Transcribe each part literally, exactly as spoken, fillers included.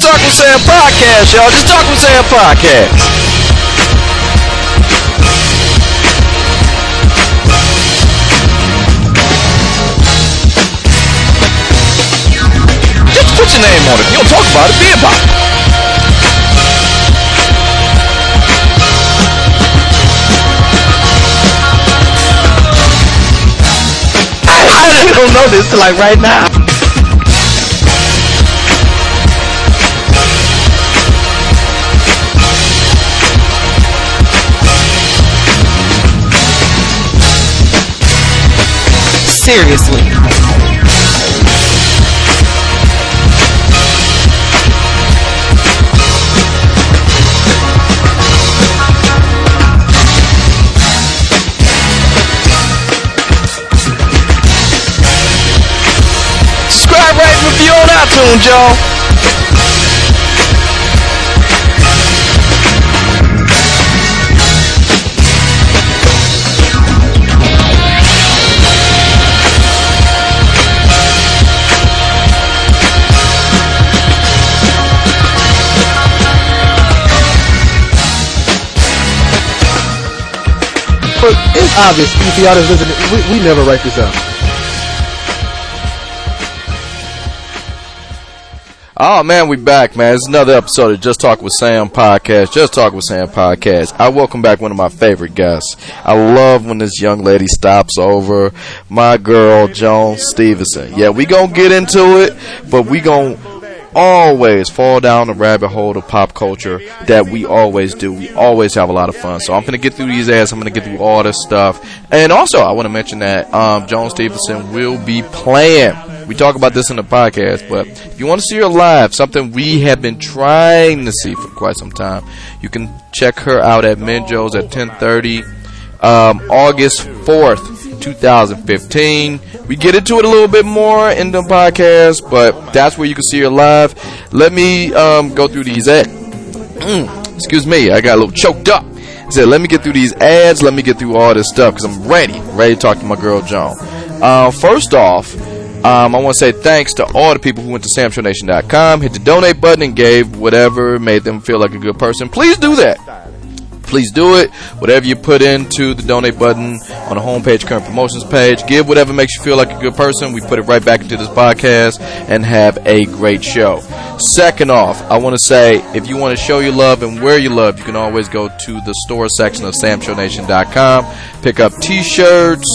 Talk with Sam podcast, y'all. Just Talk with Sam podcast. Just put your name on it. You don't talk about it, be about it. I don't know this till like right now. Seriously. Subscribe, rate, and review on iTunes, y'all. But it's obvious, if y'all just listening, we, we never write this out. Oh man, we back, man. It's another episode of Just Talk with Sam podcast. Just Talk with Sam podcast. I welcome back one of my favorite guests. I love when this young lady stops over, my girl Joan Stevenson. Yeah, we gonna get into it, but we gonna always fall down the rabbit hole of pop culture that we always do. We always have a lot of fun. So I'm going to get through these ads. I'm going to get through all this stuff. And also, I want to mention that um, Joan Stevenson will be playing. We talk about this in the podcast, but if you want to see her live, something we have been trying to see for quite some time, you can check her out at Minjo's at ten thirty, um, August fourth. twenty fifteen. We get into it a little bit more in the podcast, but that's where you can see her live. Let me um, go through these ads. Mm, excuse me, I got a little choked up. I said, let me get through these ads. Let me get through all this stuff because I'm ready, ready to talk to my girl Joan. Uh, first off, um, I want to say thanks to all the people who went to sam show nation dot com, hit the donate button, and gave whatever made them feel like a good person. Please do that. Please do it. Whatever you put into the donate button on the homepage, current promotions page, give whatever makes you feel like a good person. We put it right back into this podcast and have a great show. Second off, I want to say if you want to show your love and wear your love, you can always go to the store section of sam show nation dot com, pick up t-shirts,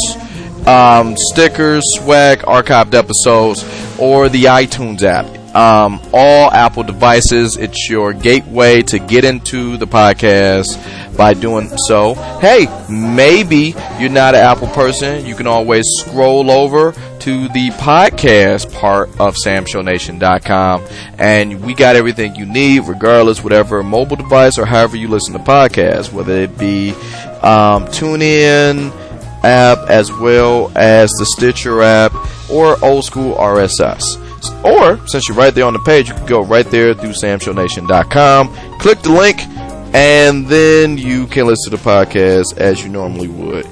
um, stickers, swag, archived episodes, or the iTunes app. Um, all Apple devices. It's your gateway to get into the podcast by doing so. Hey, maybe you're not an Apple person. You can always scroll over to the podcast part of sam show nation dot com, and we got everything you need, regardless, whatever mobile device or however you listen to podcasts, whether it be um, TuneIn app as well as the Stitcher app or old school R S S. Or, since you're right there on the page, you can go right there through sam show nation dot com, click the link, and then you can listen to the podcast as you normally would.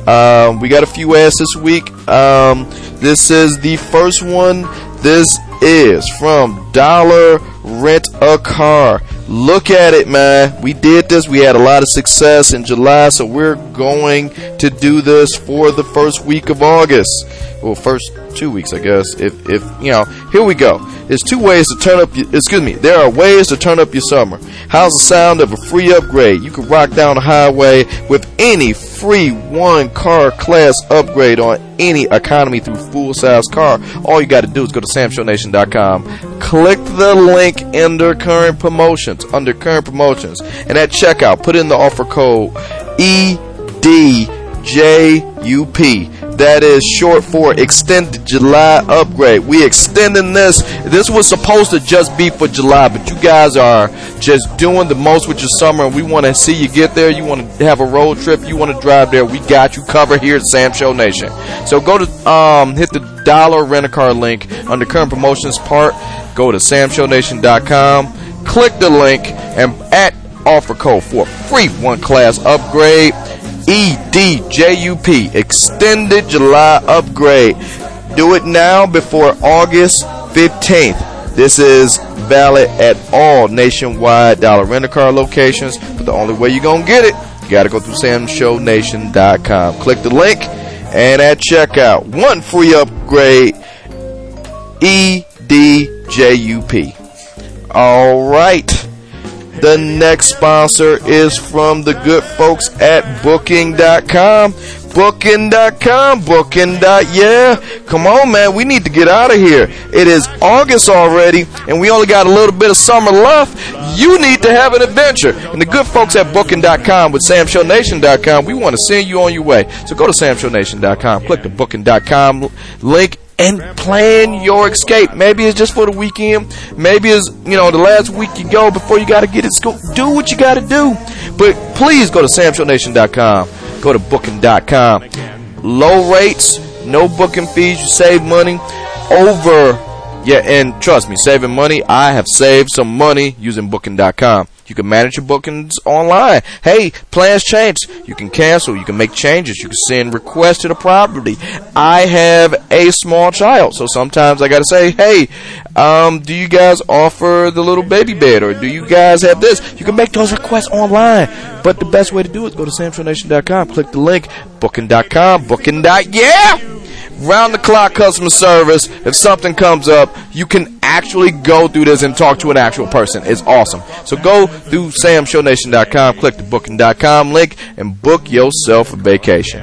Um, we got a few ads this week. Um, this is the first one. This is from Dollar Rent a Car. Look at it, man. We did this. We had a lot of success in July, so we're going to do this for the first week of August. Well, first two weeks, I guess. If, if you know, here we go. There's two ways to turn up. Your, excuse me. There are ways to turn up your summer. How's the sound of a free upgrade? You can rock down the highway with any free one-car class upgrade on any economy through full-size car. All you got to do is go to sam show nation dot com, click the link under current promotions, under current promotions, and at checkout, put in the offer code E D J U P. That is short for Extended July Upgrade. We extending this. This was supposed to just be for July, but you guys are just doing the most with your summer, and we want to see you get there. You want to have a road trip. You want to drive there. We got you covered here at Sam Show Nation. So go to um, hit the Dollar Rent-A-Car link under current promotions part. Go to sam show nation dot com. Click the link and at offer code for a free one class upgrade. E D J U P, Extended July Upgrade. Do it now before August fifteenth. This is valid at all nationwide Dollar Rent-A-Car locations, but the only way you're going to get it, you got to go through sam show nation dot com. Click the link, and at checkout, one free upgrade, E D J U P. All right. The next sponsor is from the good folks at booking dot com. booking dot com, booking. Yeah. Come on, man. We need to get out of here. It is August already, and we only got a little bit of summer left. You need to have an adventure. And the good folks at booking dot com with sam show nation dot com, we want to send you on your way. So go to sam show nation dot com, click the booking dot com link, and plan your escape. Maybe it's just for the weekend. Maybe it's, you know, the last week you go before you got to get at school. Do what you got to do. But please go to sam show nation dot com. Go to booking dot com. Low rates, no booking fees. You save money over. Yeah, and trust me, saving money. I have saved some money using booking dot com. You can manage your bookings online. Hey, plans change. You can cancel. You can make changes. You can send requests to the property. I have a small child, so sometimes I got to say, hey, um, do you guys offer the little baby bed, or do you guys have this? You can make those requests online. But the best way to do it is go to sam show nation dot com. Click the link, booking dot com, booking. Yeah! Round the clock customer service. If something comes up, you can actually go through this and talk to an actual person. It's awesome. So go through sam show nation dot com, click the booking dot com link, and book yourself a vacation.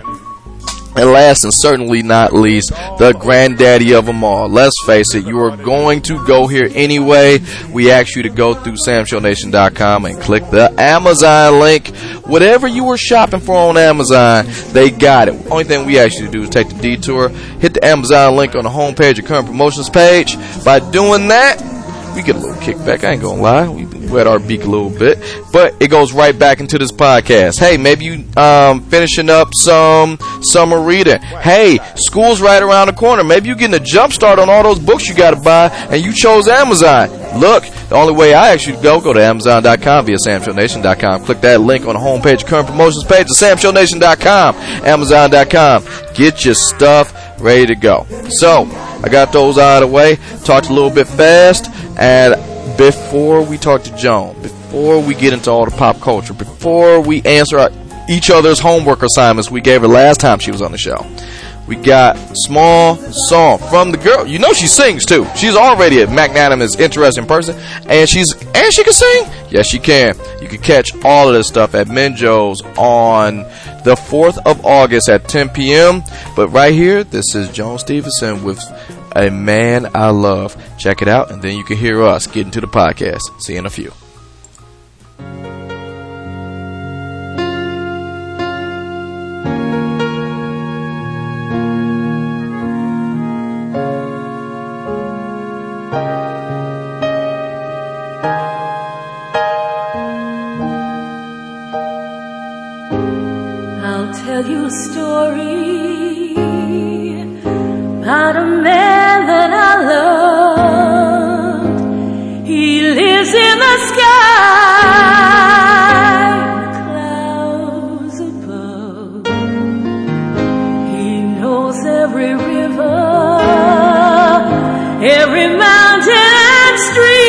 And last and certainly not least, the granddaddy of them all. Let's face it, you are going to go here anyway. We ask you to go through sam show nation dot com and click the Amazon link. Whatever you were shopping for on Amazon, they got it. Only thing we ask you to do is take the detour, hit the Amazon link on the homepage or current promotions page. By doing that, we get a little kickback. I ain't gonna lie. We wet our beak a little bit. But it goes right back into this podcast. Hey, maybe you um finishing up some summer reading. Hey, school's right around the corner. Maybe you're getting a jump start on all those books you gotta buy, and you chose Amazon. Look, the only way I ask you to go, go to amazon dot com via sam show nation dot com. Click that link on the homepage, current promotions page of sam show nation dot com, amazon dot com. Get your stuff ready to go. So, I got those out of the way. Talked a little bit fast. And before we talk to Joan, before we get into all the pop culture, before we answer our, each other's homework assignments we gave her last time she was on the show, we got small song from the girl. You know she sings too. She's already a magnanimous, interesting person, and she's and she can sing. Yes, she can. You can catch all of this stuff at Minjo's on the fourth of August at ten p.m. But right here, this is Joan Stevenson with A Man I Love. Check it out, and then you can hear us get into the podcast. See you in a few. I'll tell you a story about a man that I loved. He lives in the sky, clouds above. He knows every river, every mountain and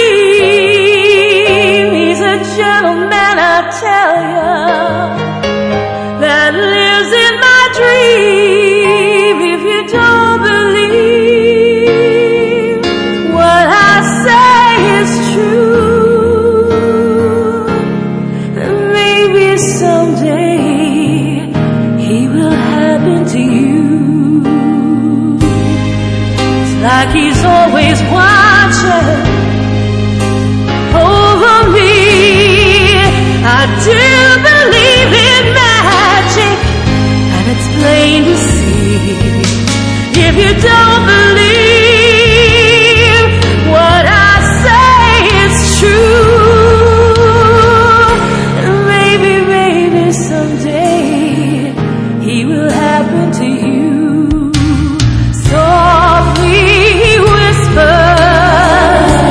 stream. He's a gentleman, I tell ya, that lives in my dream. If you don't believe what I say is true, then maybe someday he will happen to you. It's like he's always watching over me. I do believe in magic, and it's plain to see. If you don't believe what I say is true, maybe, maybe someday he will happen to you. Softly he whispers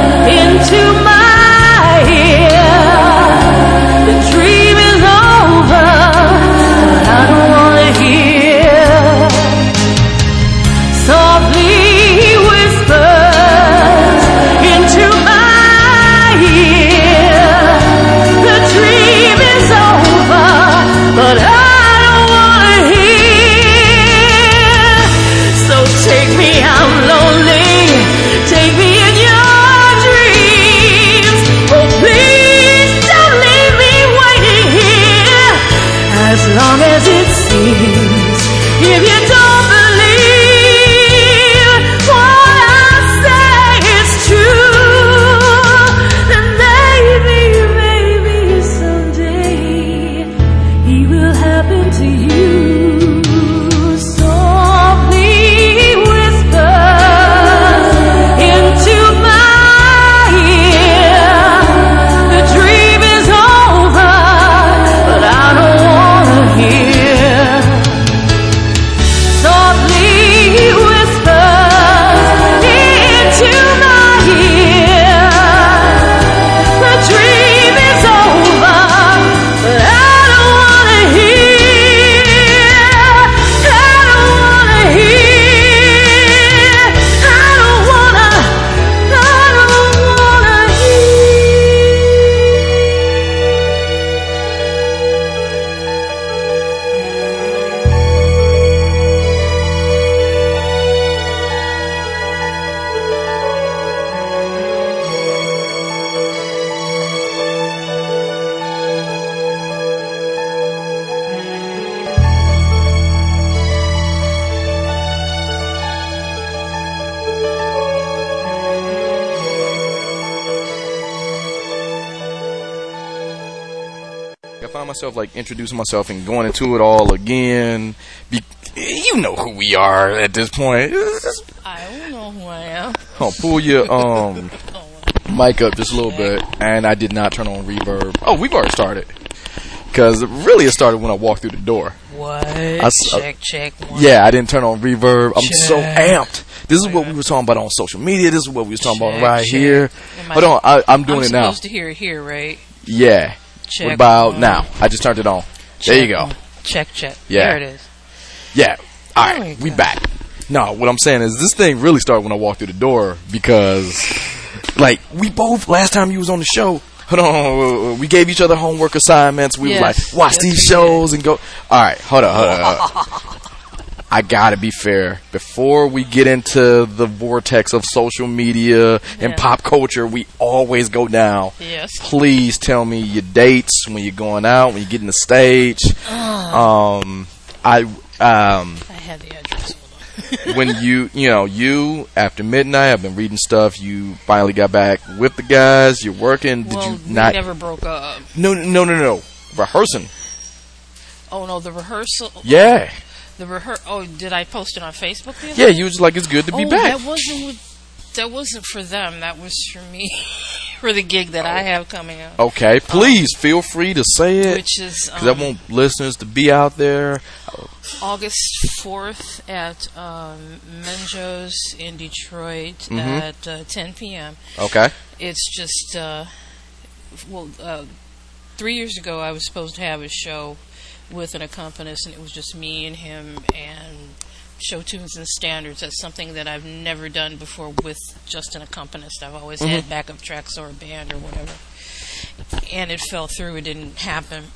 I find myself like introducing myself and going into it all again. Be- you know who we are at this point. I don't know who I am. Oh, pull your um mic up just a little bit, and I did not turn on reverb. Oh, we've already started. Because really, it started when I walked through the door. What? I, check, check. One. Yeah, I didn't turn on reverb. I'm check. so amped. This is what we were talking about on social media. This is what we were talking check, about right check. here. Hold on, I, I'm doing I'm it now. I'm supposed to hear it here, right? Yeah. Check. What about one. now? I just turned it on. Check there you go. one. Check, check. Yeah. There it is. Yeah. All There right, we we go. back. No, what I'm saying is this thing really started when I walked through the door because, like, we both, last time you was on the show, hold on, we gave each other homework assignments. We Yes. was like, watch Yes, these we shows and go. All right, hold on, hold on. Hold on. I gotta be fair. Before we get into the vortex of social media and Yeah. pop culture, we always go down. Yes. Please tell me your dates when you're going out, when you get in the stage. Um, I um. I had the address. Hold on. when you, you know, you, after midnight, I've been reading stuff, you finally got back with the guys, you're working, did well, you we not? never broke up. No, no, no, no, rehearsing. Oh, no, the rehearsal. Yeah. The rehear. Oh, did I post it on Facebook the other Yeah, day? you was like, it's good to be oh, back. that wasn't with, that wasn't for them. That was for me, for the gig that I have coming up. Okay, please feel free to say it, Which is because I um, want listeners to be out there. August fourth at um, Menjo's in Detroit Mhm. at uh, ten p.m. Okay. It's just, uh, well, uh, three years ago I was supposed to have a show with an accompanist, and it was just me and him and show tunes and standards. That's something that I've never done before with just an accompanist. I've always Mhm. had backup tracks or a band or whatever. And it fell through. It didn't happen.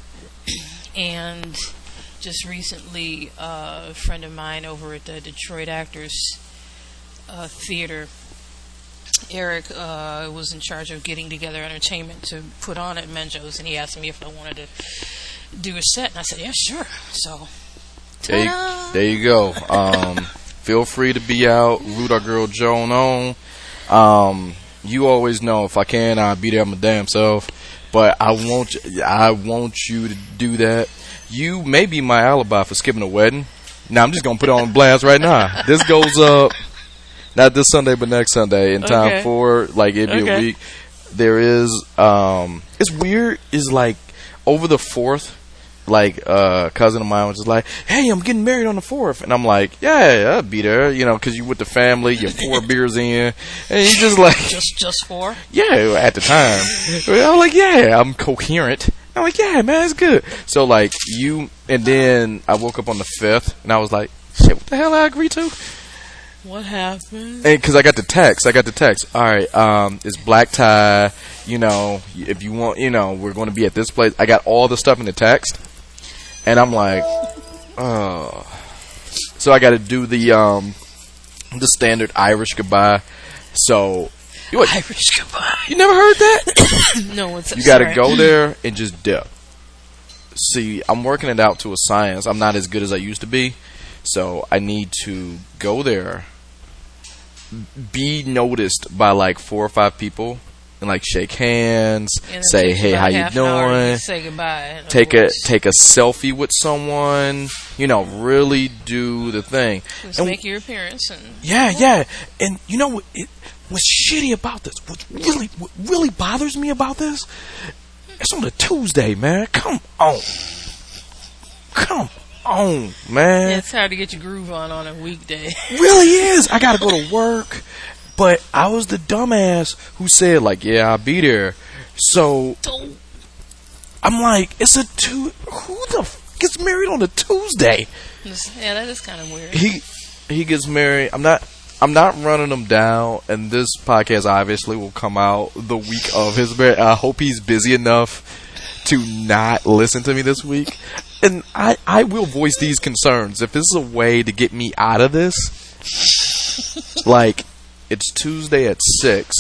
And just recently, uh, a friend of mine over at the Detroit Actors uh, Theater, Eric, uh, was in charge of getting together entertainment to put on at Menjo's, and he asked me if I wanted to do a set, and I said, yeah, sure. So, There you, there you go. Um, feel free to be out, root our girl Joan on. Um, you always know if I can, I'll be there my damn self. But I want, you, I want you to do that. You may be my alibi for skipping a wedding. Now I'm just gonna put it on blast right now. This goes up not this Sunday, but next Sunday in time Okay. for like it'd be Okay. a week. There is, um, it's weird. Is like over the fourth. Like, uh, a cousin of mine was just like, hey, I'm getting married on the fourth. And I'm like, yeah, I'll be there, you know, because you with the family, you're four beers in. And he's just like, Just, just four? yeah, at the time. I'm like, yeah, I'm coherent. I'm like, yeah, man, it's good. So, like, you, and then I woke up on the fifth, and I was like, shit, what the hell I agree to? What happened? And because I got the text, I got the text. All right, um, it's black tie. You know, if you want, you know, we're going to be at this place. I got all the stuff in the text, and I'm like, oh. So I got to do the um, the standard Irish goodbye. So you, what, Irish goodbye. you never heard that? No, it's You got to sorry. go there and just dip. See, I'm working it out to a science. I'm not as good as I used to be. So I need to go there, be noticed by like four or five people, and like shake hands, And it say, takes "Hey, about how you half an hour to doing?" Say goodbye. in other Take a words. take a selfie with someone. You know, really do the thing. Just And make your appearance. And yeah, yeah. And you know what? It, what's shitty about this? What really, what really bothers me about this? It's on a Tuesday, man. Come on, come on, man. it's hard to get your groove on on a weekday. Really is. I gotta go to work. But I was the dumbass who said, like, yeah, I'll be there. So I'm like, it's a two. Who the f- gets married on a Tuesday? Yeah, that is kind of weird. He he gets married. I'm not. I'm not running him down. And this podcast obviously will come out the week of his marriage. I hope he's busy enough to not listen to me this week. And I I will voice these concerns if this is a way to get me out of this. Like. It's Tuesday at six.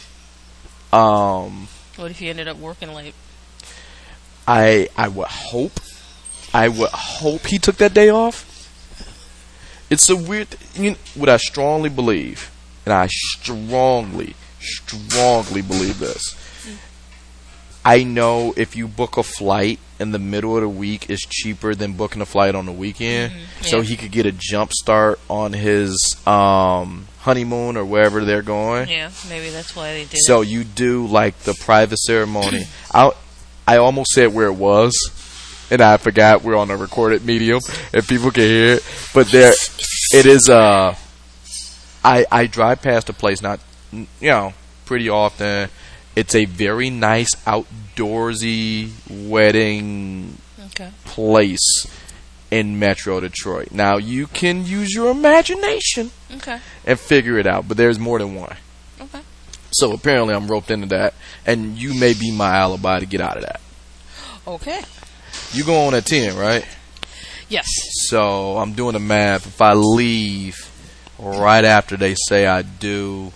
Um, What if you ended up working late? I I would hope, I would hope he took that day off. It's a weird. You know, what I strongly believe, and I strongly, strongly believe this. I know if you book a flight in the middle of the week, it's cheaper than booking a flight on the weekend. Mm-hmm. So Yeah. he could get a jump start on his um, honeymoon or wherever they're going. Yeah, maybe that's why they did So it. you do like the private ceremony. I I almost said where it was, and I forgot we're on a recorded medium and people can hear it. But there, it is. Uh, I I drive past the place, not you know, pretty often. It's a very nice outdoorsy wedding Okay. place in Metro Detroit. Now you can use your imagination Okay. and figure it out, but there's more than one. Okay. So apparently I'm roped into that, and you may be my alibi to get out of that. Okay. You go on at ten, right? Yes. So I'm doing the math. If I leave right after they say I do,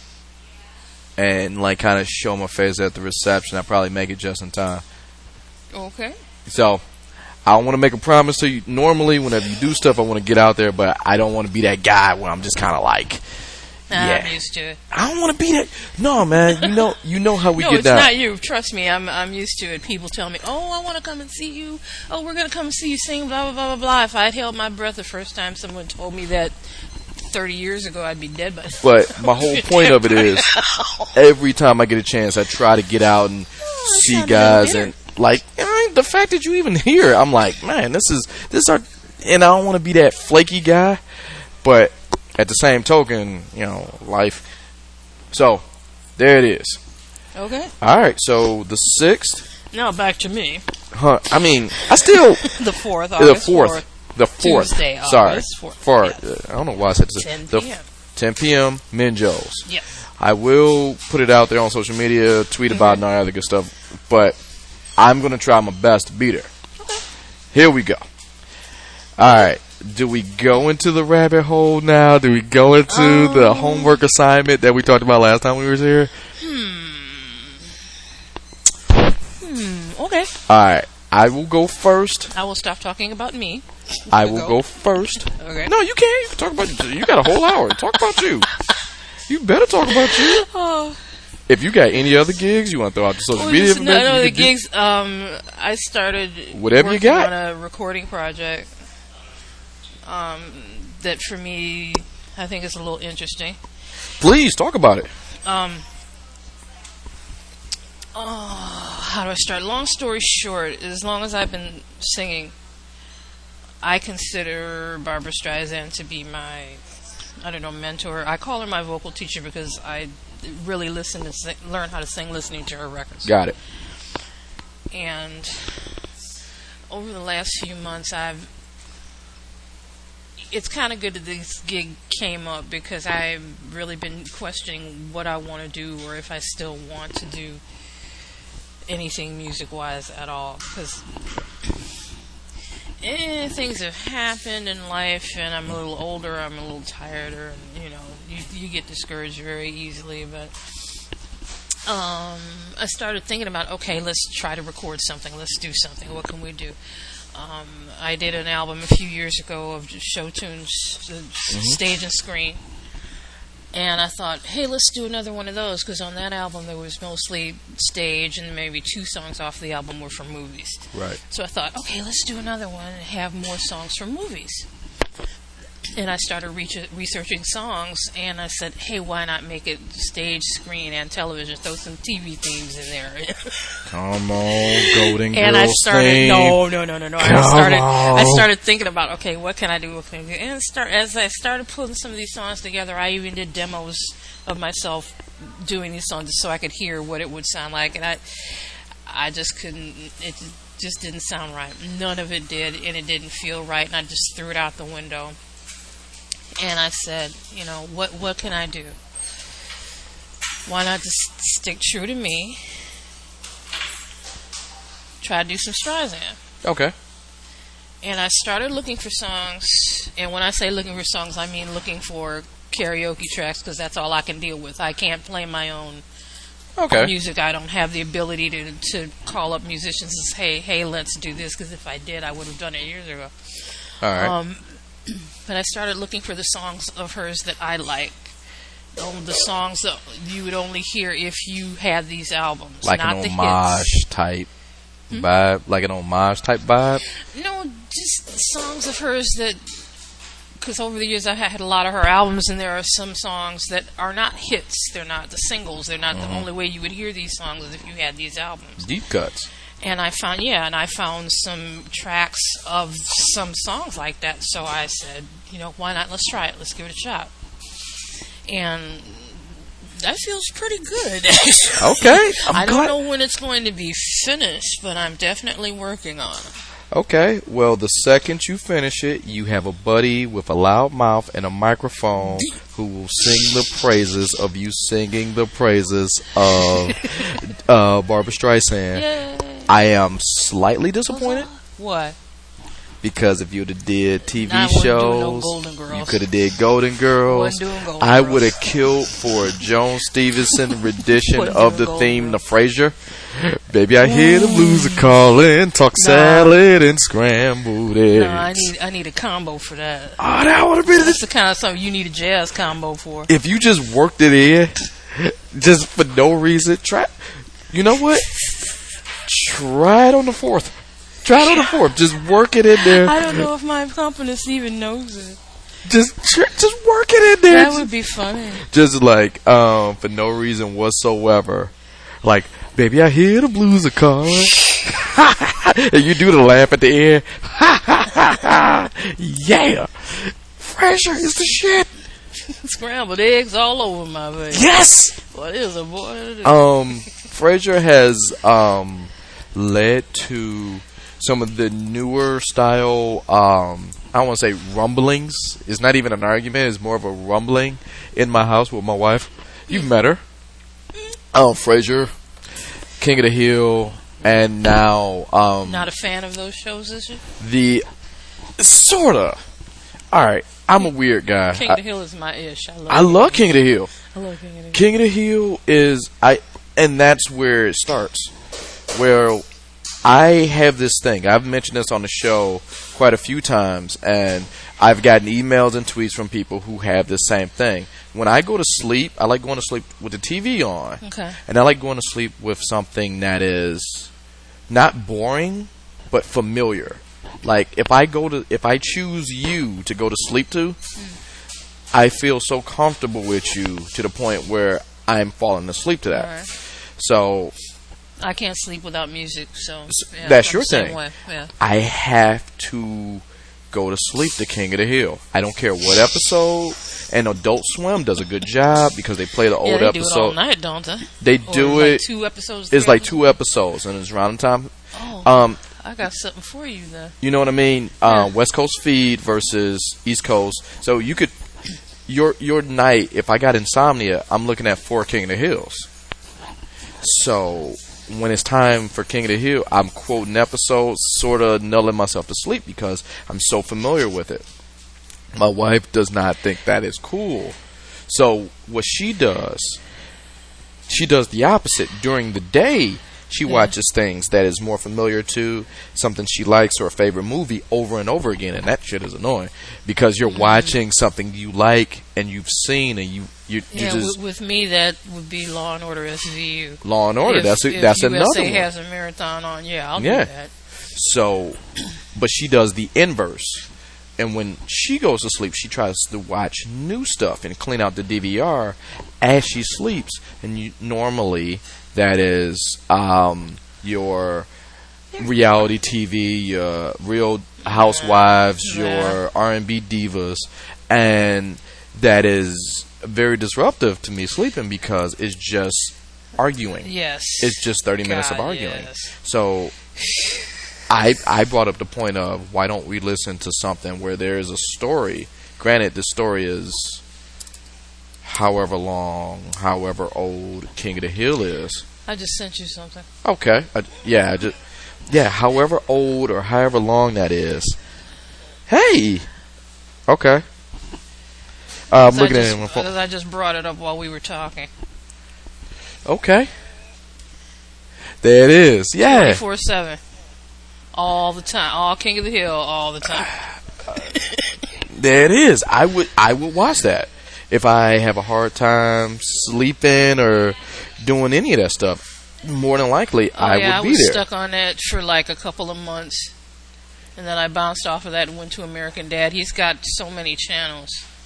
and like kind of show my face at the reception, I probably make it just in time. Okay. So I don't want to make a promise to you. Normally, whenever you do stuff, I want to get out there, but I don't want to be that guy where I'm just kind of like, yeah. I'm used to it. I don't want to be that. No, man. You know, you know how we no, get it's down. not you. Trust me, I'm I'm used to it. People tell me, "Oh, I want to come and see you. Oh, we're gonna come and see you sing." Blah blah blah blah blah. If I had held my breath the first time someone told me that thirty years ago, I'd be dead by now. But my whole point of it is, every time I get a chance, I try to get out and Oh, see sounded guys, weird. and like I mean, the fact that you even here, I'm like, man, this is this are, and I don't want to be that flaky guy, but at the same token, you know, life. So there it is. Okay. All right, so the sixth, Now back to me. huh? I mean, I still The fourth. the August fourth. The fourth. Tuesday, Sorry. August fourth, For, yes. uh, I don't know why I said this. ten The p.m. ten p.m. Minjo's. Yes. I will put it out there on social media, tweet about it and all that other good stuff. But I'm going to try my best to be there. Okay. Here we go. All right. Do we go into the rabbit hole now? Do we go into Um, the homework assignment that we talked about last time we were here? Hmm. Okay. All right. I will go first. I will stop talking about me. I You will go. go first. Okay. No, you can't. You can talk about you. Got a whole hour to talk about you. You better talk about you. Oh. If you got any other gigs you want to throw out the social Well, media, just, no, information, no, you the can do- gigs. Um, I started Whatever you working got. on a recording project. Um, that for me, I think is a little interesting. Please talk about it. Um, oh, how do I start? Long story short, as long as I've been singing, I consider Barbra Streisand to be my, I don't know, mentor. I call her my vocal teacher because I really listen to sing, learn how to sing listening to her records. Got it. And over the last few months, I've it's kind of good that this gig came up because I've really been questioning what I want to do or if I still want to do anything music-wise at all. Because eh, things have happened in life, and I'm a little older, I'm a little tireder, and you know, you, you get discouraged very easily. But um, I started thinking about, okay, let's try to record something. Let's do something. What can we do? Um, I did an album a few years ago of just show tunes, uh, stage and screen. And I thought, hey, let's do another one of those, because on that album there was mostly stage, and maybe two songs off the album were from movies. Right. So I thought, okay, let's do another one and have more songs from movies. And I started reach- researching songs, and I said, hey, why not make it stage, screen, and television? Throw some T V themes in there. Come on, Golden And I Girls started, theme. no, no, no, no, no. I Come started, on. I started thinking about, okay, what can I do? What can I do? And start as I started putting some of these songs together, I even did demos of myself doing these songs so I could hear what it would sound like. And I, I just couldn't. It just didn't sound right. None of it did, and it didn't feel right. And I just threw it out the window. And I said, you know, what what can I do? Why not just stick true to me? Try to do some Streisand. Okay. And I started looking for songs. And when I say looking for songs, I mean looking for karaoke tracks, because that's all I can deal with. I can't play my own Okay. music. I don't have the ability to to call up musicians and say, hey, hey, let's do this. Because if I did, I would have done it years ago. All right. Um, but I started looking for the songs of hers that I like, um, the songs that you would only hear if you had these albums, Like not an the homage hits. type vibe? Like an homage type vibe? No, just songs of hers that, because over the years I've had a lot of her albums, and there are some songs that are not hits. They're not the singles. They're not Mm-hmm. the only way you would hear these songs is if you had these albums. Deep cuts. And I found, yeah, and I found some tracks of some songs like that. So I said, you know, why not? Let's try it. Let's give it a shot. And that feels pretty good. Okay. I'm I don't glad- know when it's going to be finished, but I'm definitely working on it. Okay, well, the second you finish it, you have a buddy with a loud mouth and a microphone who will sing the praises of you singing the praises of uh, Barbra Streisand. Yay. I am slightly disappointed What? because if you'd have did T V I wasn't doing no shows, Golden Girls. you could have did Golden Girls. Wasn't doing Golden I Girls. would have killed for a Joan Stevenson rendition Wasn't of the doing theme Golden to Frasier. Baby, I hear the blues are calling, talk No. salad and scrambled eggs. No, I need I need a combo for that. Oh, that would have been That's the kind of something you need a jazz combo for. if you just worked it in, just for no reason. Try, you know what? Try it on the fourth. Try it on the fourth. Just work it in there. I don't know if my accompanist even knows it. Just, tr- just work it in there. That would be funny. Just like, um, for no reason whatsoever. Like, baby, I hear the blues are calling. And you do the laugh at the end. Yeah. Frasier is the shit. Scrambled eggs all over my face. Yes. What is a boy? Um, Frasier has um led to some of the newer style. Um, I don't want to say rumblings. It's not even an argument. It's more of a rumbling in my house with my wife. You've met her. Oh, Frasier, King of the Hill, and now um Not a fan of those shows, is you? the sorta. All right, I'm a weird guy. King of the I, Hill is my ish. I love. I love King of the Hill. I love King of the Hill. King of the Hill is I, and that's where it starts. Where I have this thing. I've mentioned this on the show quite a few times, and I've gotten emails and tweets from people who have the same thing. When I go to sleep, I like going to sleep with the T V on, Okay. and I like going to sleep with something that is not boring, but familiar. Like if I go to, if I choose you to go to sleep to, I feel so comfortable with you to the point where I'm falling asleep to that. All right. So I can't sleep without music, so yeah, that's I'm your the same thing. way, Yeah. I have to go to sleep to King of the Hill. I don't care what episode. And Adult Swim does a good job because they play the old yeah, they episode. do it all night, don't they? They Or do like it. two episodes. It's three like two episodes, and it's around the time. Oh, Um, I got something for you then. you know what I mean? Uh, Yeah. West Coast feed versus East Coast. So you could your your night. If I got insomnia, I'm looking at four King of the Hills. So when it's time for King of the Hill, I'm quoting episodes, sort of nulling myself to sleep because I'm so familiar with it. My wife does not think that is cool. So what she does, she does the opposite. During the day, she Yeah. watches things that is more familiar to something she likes or a favorite movie over and over again, and that shit is annoying because you're watching something you like and you've seen, and you you, you Yeah, just with, with me that would be Law and Order S V U. Law and Order. If, that's a, if that's U S A another one. has a marathon on, yeah, I'll Yeah. do that. So, but she does the inverse. And when she goes to sleep, she tries to watch new stuff and clean out the D V R as she sleeps. And you, normally, that is um, your reality T V, your Real Housewives, Yeah. your R and B divas, and that is very disruptive to me sleeping because it's just arguing. Yes. It's just thirty minutes of God, arguing. yes. So I I brought up the point of why don't we listen to something where there is a story. Granted, the story is however long, however old King of the Hill is. I just sent you something. Okay, I, yeah, I just yeah, however old or however long that is. Hey, okay. Uh, I'm looking I at just, it on my phone. because I just brought it up while we were talking. Okay, there it is. Yeah, twenty-four seven. All the time. All King of the Hill all the time. there it is. I would I would watch that. if I have a hard time sleeping or doing any of that stuff, more than likely Oh, I yeah, would I be was there. stuck on that for like a couple of months. And then I bounced off of that and went to American Dad. He's got so many channels.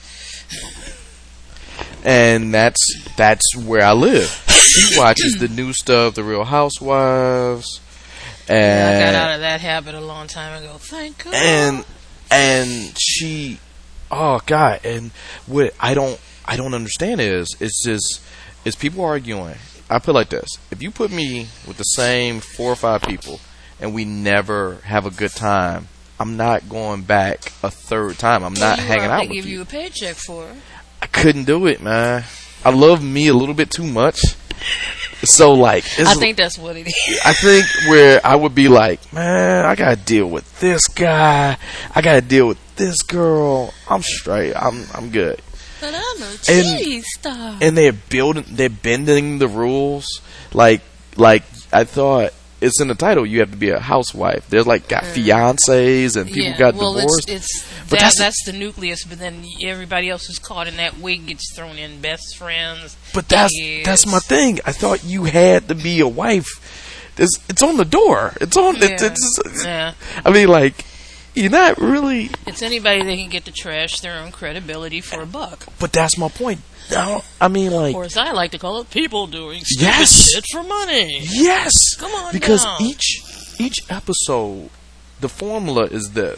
And that's that's where I live. He watches the new stuff, The Real Housewives, and I got out of that habit a long time ago. Thank God. and and she, oh God, and what I don't I don't understand is it's just it's people arguing. I put it like this: if you put me with the same four or five people and we never have a good time, I'm not going back a third time. I'm not you hanging are, out they with give you. you a paycheck for it. I couldn't do it, man. I love me a little bit too much. So, like, it's, I think that's what it is. I think where I would be like, man, I gotta deal with this guy. I gotta deal with this girl. I'm straight. I'm I'm good. But I'm a And- cheese star. And they're building, they're bending the rules. Like, like I thought it's in the title. You have to be a housewife. There's like got fiancés and people yeah, got well, divorced. It's, it's But that, that's that's, the- the nucleus, but then everybody else who's caught in that wig gets thrown in. Best friends. But that's kids. that's my thing. I thought you had to be a wife. It's, it's on the door. It's on. It's, Yeah. it's, Yeah. I mean, like, you're not really. It's anybody that can get to trash their own credibility for a buck. But that's my point. No, I mean, like, Or as I like to call it, people doing stupid Yes. shit for money. yes. Come on Because now. each each episode, the formula is this: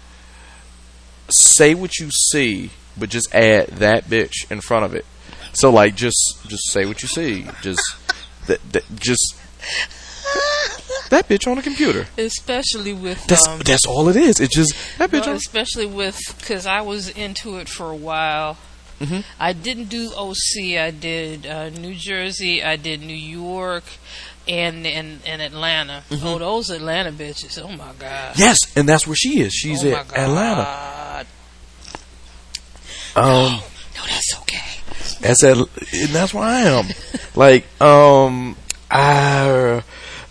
say what you see, but just add that bitch in front of it. So, like, just just say what you see. Just that, that just that bitch on the computer. Especially with That's um, that's all it is. It's just that bitch well, on. especially with because I was into it for a while. Mhm. I didn't do O C. I did uh, New Jersey. I did New York, and and, and Atlanta. Mm-hmm. Oh, those Atlanta bitches! Oh my God! Yes, and that's where she is. She's oh my at God. Atlanta. Um, No, that's okay. that's at, and that's where I am. Like, um, I,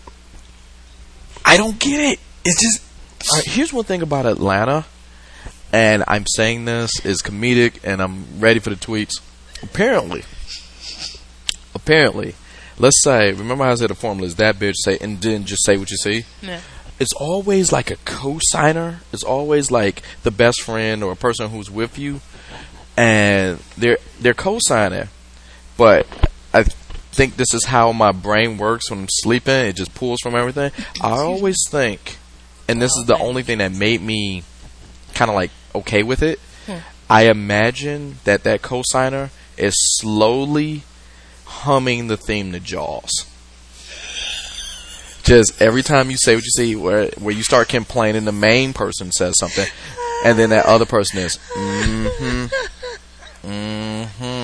I don't get it. It's just all right, here's one thing about Atlanta, and I'm saying this is comedic, and I'm ready for the tweets. Apparently, apparently, let's say, remember how I said the formula is that bitch say, and then just say what you see. Yeah. It's always like a co-signer. It's always like the best friend or a person who's with you, and they're they're co-signing. But I think this is how my brain works when I'm sleeping. It just pulls from everything. I always think, and this is the only thing that made me kind of like okay with it. Hmm. I imagine that that co-signer is slowly humming the theme to Jaws. Just every time you say what you see, where where you start complaining, the main person says something, and then that other person is, mm-hmm, mm-hmm,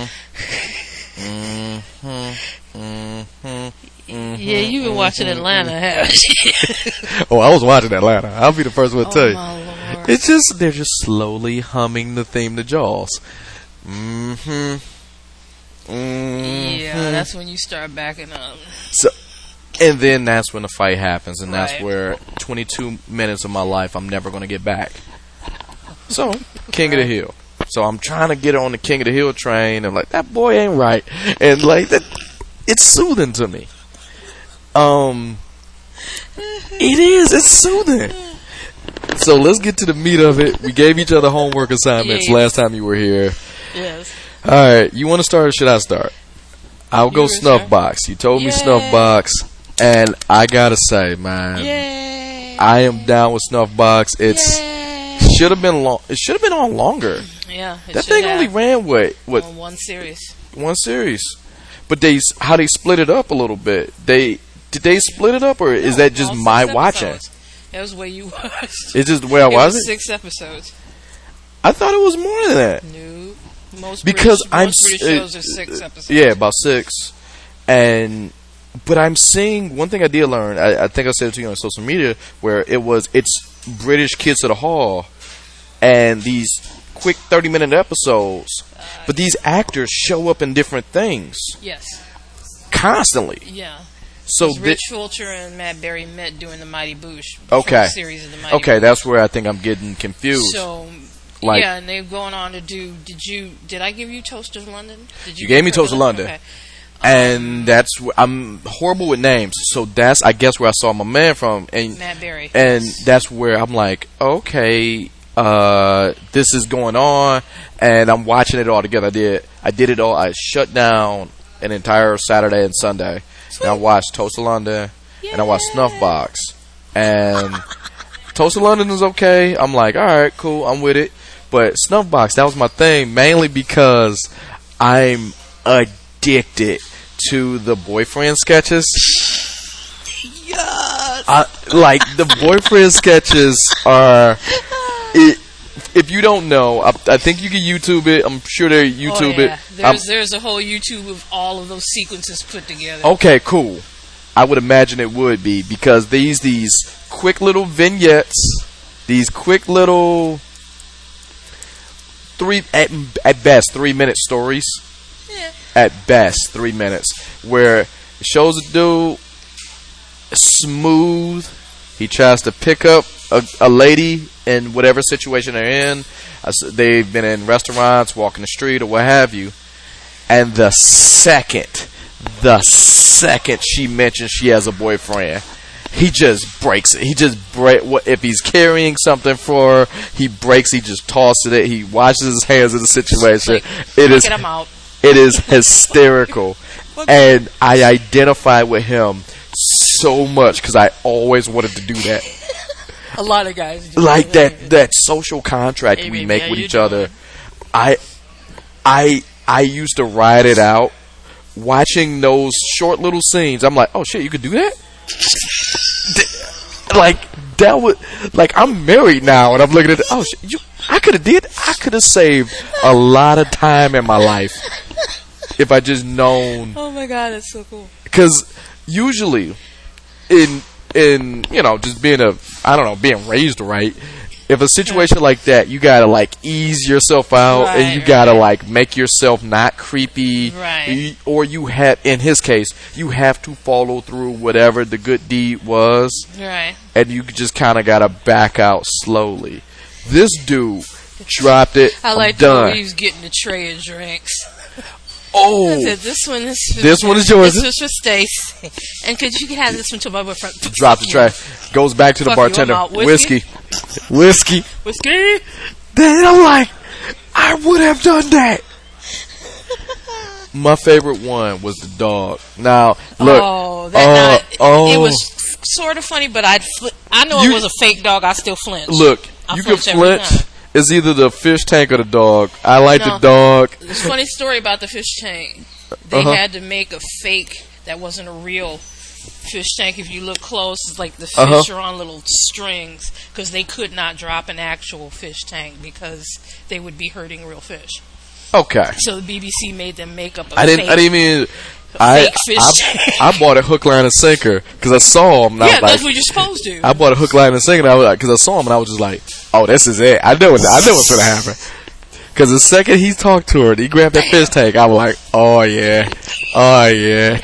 mm-hmm, mm-hmm, mm-hmm. Yeah, you've been watching Atlanta, haven't you? Oh, I was watching Atlanta. I'll be the first one to tell Oh you. my Lord! It's just they're just slowly humming the theme to Jaws. Mm-hmm. Mm-hmm. Yeah, that's when you start backing up. So, and then that's when the fight happens, and that's Right. where twenty-two minutes of my life I'm never going to get back. So, King of the Hill. So I'm trying to get on the King of the Hill train, and like that boy ain't right, and like that, it's soothing to me. Um, it is. It's soothing. So let's get to the meat of it. We gave each other homework assignments Yes. last time you were here. Yes. All right, you want to start or should I start? I'll go You Snuffbox. You told me Yay. Snuffbox, and I gotta say, man, Yay! I am down with Snuffbox. It's Yay! should have been long. It should have been on longer. Yeah, it That should thing have only ran what what on one series. one series, but they how they split it up a little bit. They did they split it up, or is that just All my six watching? episodes. That was the way you watched. It's just the way I It was was it. six episodes. I thought it was more than that. No, most Because British, I'm most British s- shows uh, are six episodes. Yeah, about six. And but I'm seeing one thing I did learn. I, I think I said it to you on social media where it was it's British Kids to the Hall, and these quick thirty minute episodes. But these actors show up in different things Yes. constantly. Yeah. So It's thi- Rich Fulcher and Matt Berry met doing the Mighty Boosh. Okay. Series of the Mighty okay, Boosh. that's where I think I'm getting confused. So Like, yeah, and they've gone on to do. Did you? Did I give you Toast of London? Did you gave me give her Toast of the- London. Okay. and that's where I'm horrible with names. So that's I guess where I saw my man from, and Matt Berry. and that's where I'm like, okay, uh, this is going on, and I'm watching it all together. I did I did it all. I shut down an entire Saturday and Sunday, and I watched Toast of London, and I watched Snuffbox, and Toast of London is okay. I'm like, all right, cool, I'm with it. But Snuffbox, that was my thing, mainly because I'm addicted to the boyfriend sketches. Yes. I, like, the boyfriend sketches are... It, if you don't know, I, I think you can YouTube it. I'm sure they YouTube oh, yeah. it. There's, I'm, there's a whole YouTube of all of those sequences put together. okay, cool. I would imagine it would be, because these these quick little vignettes, these quick little... Three at, at best three minute stories. Yeah. At best three minutes, where it shows a dude smooth. He tries to pick up a, a lady in whatever situation they're in. They've been in restaurants, walking the street, or what have you. And the second, the second she mentions she has a boyfriend, he just breaks it. He just break. What if he's carrying something for her? He breaks. He just tosses it. He washes his hands in the situation. Like, it is. him out. It is hysterical, and I identify with him so much because I always wanted to do that. A lot of guys do Like that. That social contract Hey, we baby, make how with you each doing? other. I, I, I used to ride it out, watching those short little scenes. I'm like, oh shit, you could do that. Like that would like I'm married now, and I'm looking at it, oh shit, you I could have did I could have saved a lot of time in my life if I just known. Oh my god, that's so cool. Because usually in in you know just being a I don't know being raised right, if a situation like that, you gotta like ease yourself out, Right, and you gotta right. like make yourself not creepy, Right. You- or you have, in his case, you have to follow through whatever the good deed was, Right. and you just kind of gotta back out slowly. This dude dropped it. I I'm like the done. way he was getting the tray of drinks. I Oh, said, this one is for This one is yours. This was for Stacy. And could you have this one to my boyfriend? drop the tray. Goes back to the Fuck you, I'm bartender. out. Whiskey, Whiskey? whiskey. Whiskey? Then I'm like, I would have done that. My favorite one was the dog. Now, look. oh, that uh, not, oh. it was sort of funny, but I'd fl- I know You- it was a fake dog. I still flinch. Look, I you can flinch every flinch. time. It's either the fish tank or the dog. I like No. the dog. There's a funny story about the fish tank. They Uh-huh. had to make a fake that wasn't a real fish tank. If you look close, it's like the fish Uh-huh. are on little strings because they could not drop an actual fish tank because they would be hurting real fish. Okay. So the B B C made them make up a I didn't. fake. I didn't even. I, fake fish I, tank. I bought a hook, line, and sinker because I saw him. And I yeah, was like, that's what you're supposed to. I bought a hook, line, and sinker. And I was like, because I saw him, and I was just like, "Oh, this is it. I know what I know what's gonna happen." Because the second he talked to her, he grabbed that fish tank. I was like, "Oh yeah, oh yeah."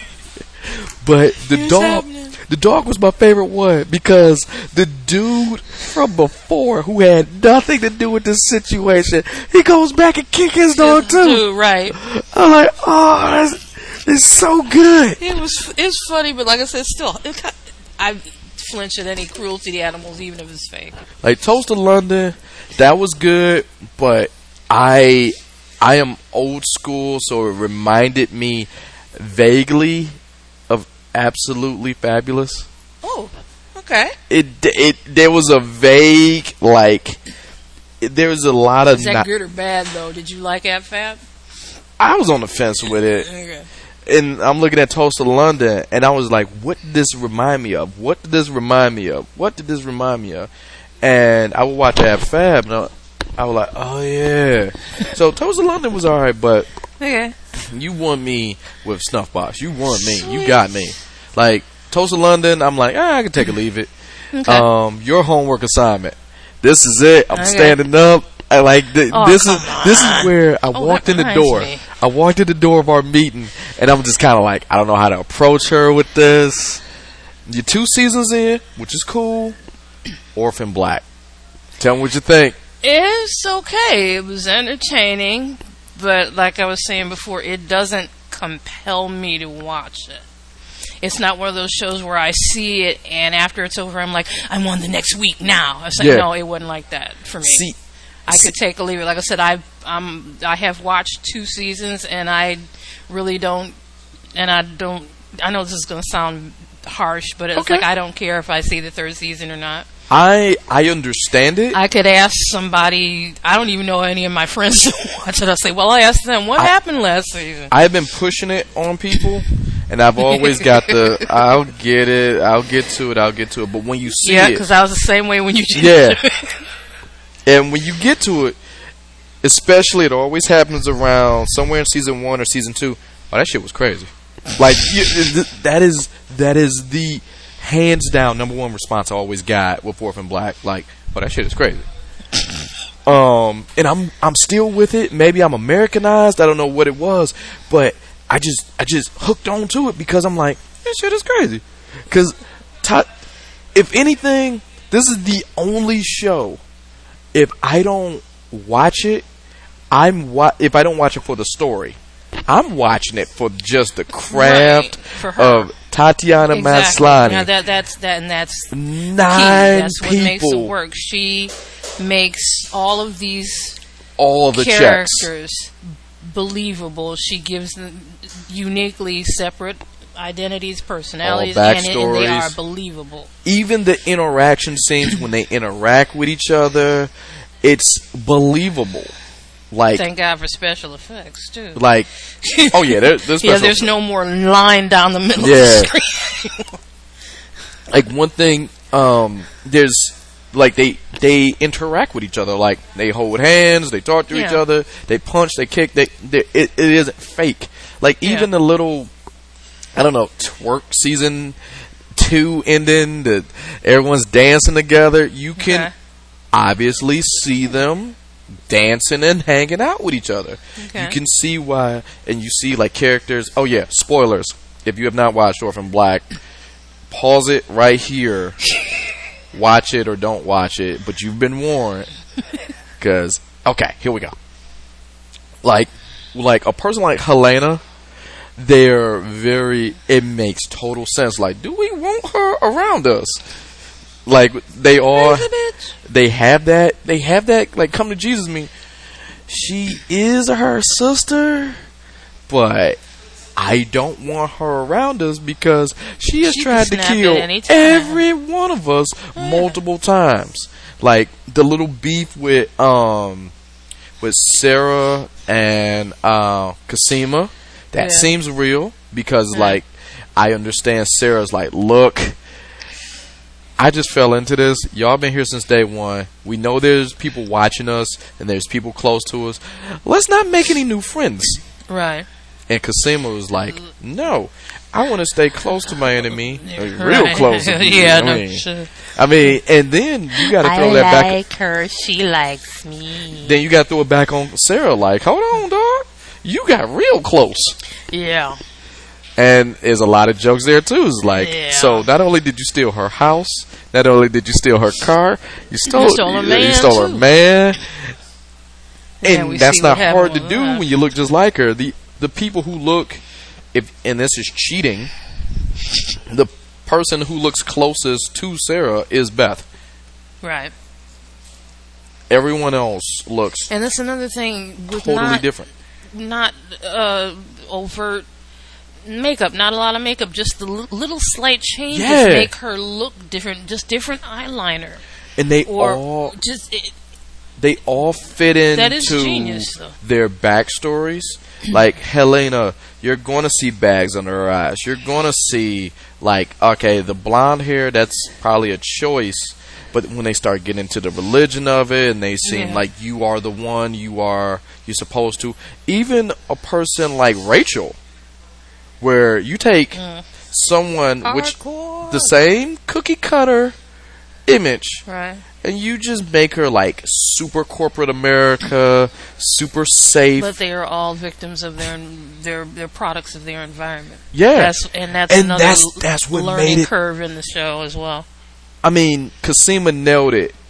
But the What's dog, happening? the dog was my favorite one because the dude from before who had nothing to do with this situation, he goes back and kick his dog too. Dude, right. I'm like, oh, that's, it's so good. It was it's funny, but like I said, still, it, ki- I flinch at any cruelty to animals, even if it's fake. Like Toast of London, that was good, but I I am old school, so it reminded me vaguely of Absolutely Fabulous. Oh, okay. It it there was a vague like it, there was a lot of Is that not- good or bad though? Did you like Ab Fab? I was on the fence with it. Okay. And I'm looking at Toast of London, and I was like, what did this remind me of? What did this remind me of? What did this remind me of? And I would watch Ab Fab, and I, I was like, oh, yeah. So Toast of London was all right, but Okay. you won me with Snuffbox. You won me. You got me. Like, Toast of London, I'm like, ah, I can take or leave it. Okay. Um, your homework assignment. This is it. I'm Okay. standing up. I like th- Oh, this is come this is on. where I Oh, walked that in the reminds door. me. I walked in the door of our meeting, and I'm just kind of like, I don't know how to approach her with this. You're two seasons in, which is cool. Orphan Black. Tell me what you think. It's okay. It was entertaining, but like I was saying before, it doesn't compel me to watch it. It's not one of those shows where I see it and after it's over, I'm like, I'm on the next week now. It's like, Yeah. no, it wasn't like that for me. See, I could take or leave it. Like I said, I've um I have watched two seasons, and I really don't. And I don't. I know this is going to sound harsh, but it's Okay. like I don't care if I see the third season or not. I I understand it. I could ask somebody. I don't even know any of my friends to watch it. I say, well, I asked them what I- happened last season. I've been pushing it on people, and I've always got the, I'll get it, I'll get to it, I'll get to it. But when you see Yeah, it, because I was the same way when you. yeah, and when you get to it, especially it always happens around somewhere in season one or season two. Oh, that shit was crazy. Like you, th- that is that is the hands down number one response I always got with Orphan Black. Like, oh, that shit is crazy. Um, and I'm I'm still with it. Maybe I'm Americanized. I don't know what it was, but I just I just hooked on to it because I'm like, this shit is crazy. Because, t- if anything, this is the only show. If I don't watch it, I'm wa- if I don't watch it for the story, I'm watching it for just the craft Right, for her. of Tatiana Exactly. Maslany. Now that that's that and that's the key. Nine That's what makes it people, work. She makes all of these all the checks. characters believable. She gives them uniquely separate identities, personalities, All and, and they backstories. are believable. Even the interaction scenes when they interact with each other, it's believable. Like, Thank God for special effects too. like, oh yeah, there, there's yeah, special there's no more line down the middle Yeah. of the screen. like one thing. Um, there's like they they interact with each other. Like they hold hands, they talk to each Yeah. other, they punch, they kick. They, they it, it isn't fake. Like even Yeah. the little, I don't know, twerk season two ending that everyone's dancing together. You can Okay. obviously see them dancing and hanging out with each other. Okay. You can see why, and you see like characters. Oh yeah, spoilers. If you have not watched Orphan Black, pause it right here. Watch it or don't watch it, but you've been warned. Because okay, here we go. Like, like a person like Helena, they're very. It makes total sense. Like, do we want her around us? Like they are. They have that. They have that. Like, come to Jesus. Me. She is her sister, but I don't want her around us because she has She tried can to snap at kill any time. every one of us multiple times. Like the little beef with um with Sarah and uh Cosima, that Yeah. seems real because Yeah. like I understand Sarah's like, look, I just fell into this. Y'all been here since day one. We know there's people watching us and there's people close to us. Let's not make any new friends. Right. And Cosima was like, no, I want to stay close to my enemy. Like, real Right. close. if you- yeah, I no mean, shit. I mean, and then you got to throw I that back. like her. She likes me. Then you got to throw it back on Sarah. Like, hold on, dog. You got real close. Yeah. And there's a lot of jokes there too. It's like, Yeah. so not only did you steal her house, not only did you steal her car, you stole, stole her you, man, you stole her too. man. Yeah, we And that's see what not happened hard to with do that. when you look just like her. The the people who look, if and this is cheating, the person who looks closest to Sarah is Beth. Right. Everyone else looks And that's another thing with totally not different. not uh, overt makeup, not a lot of makeup, just the li- little slight changes Yeah. make her look different, just different eyeliner. And they Or all just, it, they all fit into That is genius, though. their backstories. Like Helena, you're going to see bags under her eyes. You're going to see, like, okay, the blonde hair, that's probably a choice. But when they start getting into the religion of it and they seem Yeah. like you are the one, you are, you're supposed to. Even a person like Rachel, where you take someone, which Hardcore. the same cookie cutter image, right. and you just make her like super corporate America, super safe. But they are all victims of their their their products of their environment. Yeah. That's, and that's And another that's- that's what learning made it- curve in the show as well. I mean, Cosima nailed it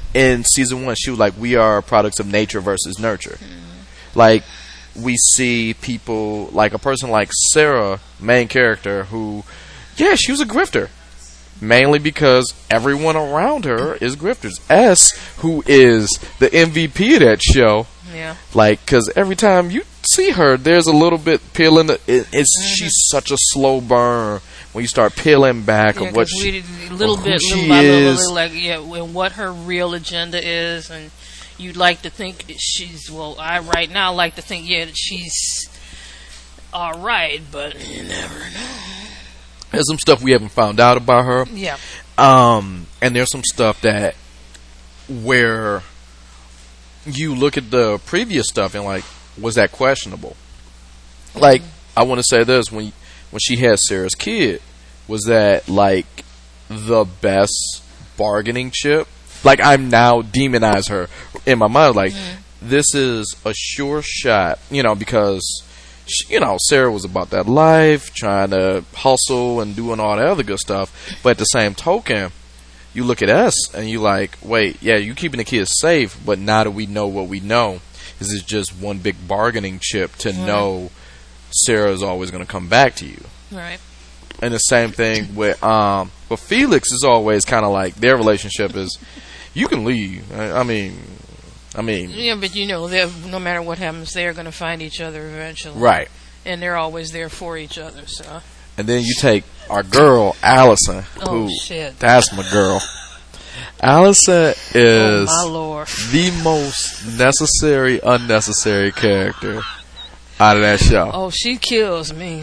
in season one, she was like, we are products of nature versus nurture. Mm-hmm. Like, we see people, like a person like Sarah, main character, who, yeah, she was a grifter. Mainly because everyone around her is grifters. S, who is the M V P of that show, yeah, like, because every time you see her, there's a little bit peeling. It, it's mm-hmm. she's such a slow burn when you start peeling back yeah, of what we, she, little who bit, she little by is. little, little, like yeah, and what her real agenda is, and you'd like to think that she's well. I right now like to think yeah that she's all right, but you never know. There's some stuff we haven't found out about her. Yeah. Um, and there's some stuff that where you look at the previous stuff and like, was that questionable? Like, I want to say this, when when she had Sarah's kid, was that like the best bargaining chip? Like, I'm now demonize her in my mind. Like, mm-hmm. this is a sure shot, you know, because she, you know, Sarah was about that life, trying to hustle and doing all that other good stuff. But at the same token, you look at us and you like, wait, yeah, you keeping the kids safe, but now that we know what we know, is it just one big bargaining chip to mm-hmm. know Sarah's always going to come back to you? Right. And the same thing with, um, but Felix is always kind of like, their relationship is, you can leave. I, I mean, I mean. Yeah, but you know, no matter what happens, they're going to find each other eventually. Right. And they're always there for each other, so. And then you take our girl, Allison. Oh, who, shit. That's my girl. Allison is oh, my Lord. the most necessary, unnecessary character out of that show. Oh, she kills me.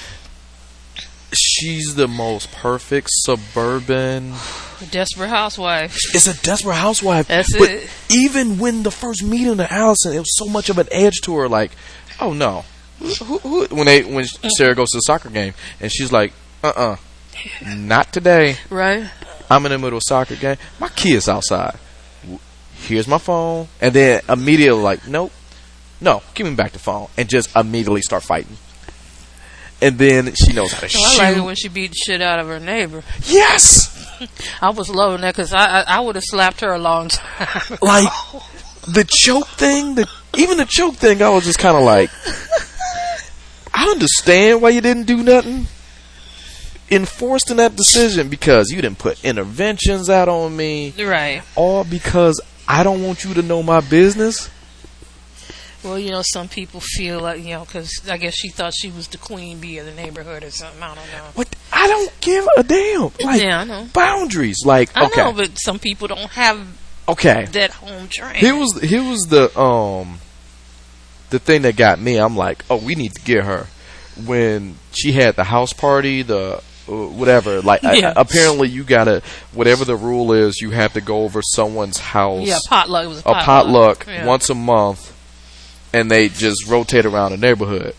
She's the most perfect suburban... Desperate housewife. It's a desperate housewife. That's but it. Even when the first meeting of Allison, it was so much of an edge to her. Like, oh no, who, who, when they when Sarah goes to the soccer game and she's like, uh uh-uh, uh, not today. Right. I'm in the middle of a soccer game. My kid's outside. Here's my phone, and then immediately like, nope, no, give me back the phone, and just immediately start fighting. And then she knows how to oh, shoot. I like it when she beat the shit out of her neighbor. Yes. I was loving that because I, I I would have slapped her a long time. Like the choke thing, the even the choke thing, I was just kind of like, I understand why you didn't do nothing. Enforced in that decision because you didn't put interventions out on me, right? All because I don't want you to know my business. Well, you know, some people feel like, you know, because I guess she thought she was the queen bee of the neighborhood or something. I don't know. What? I don't give a damn. Like, yeah, I know. Boundaries. Like, I okay. know, but some people don't have okay. that home train. Here was, here was the, um, the thing that got me. I'm like, oh, we need to get her. When she had the house party, the, uh, whatever, like, yeah. I, apparently you gotta, whatever the rule is, you have to go over someone's house. Yeah, potluck. It was a a potluck, potluck yeah. once a month. And they just rotate around the neighborhood.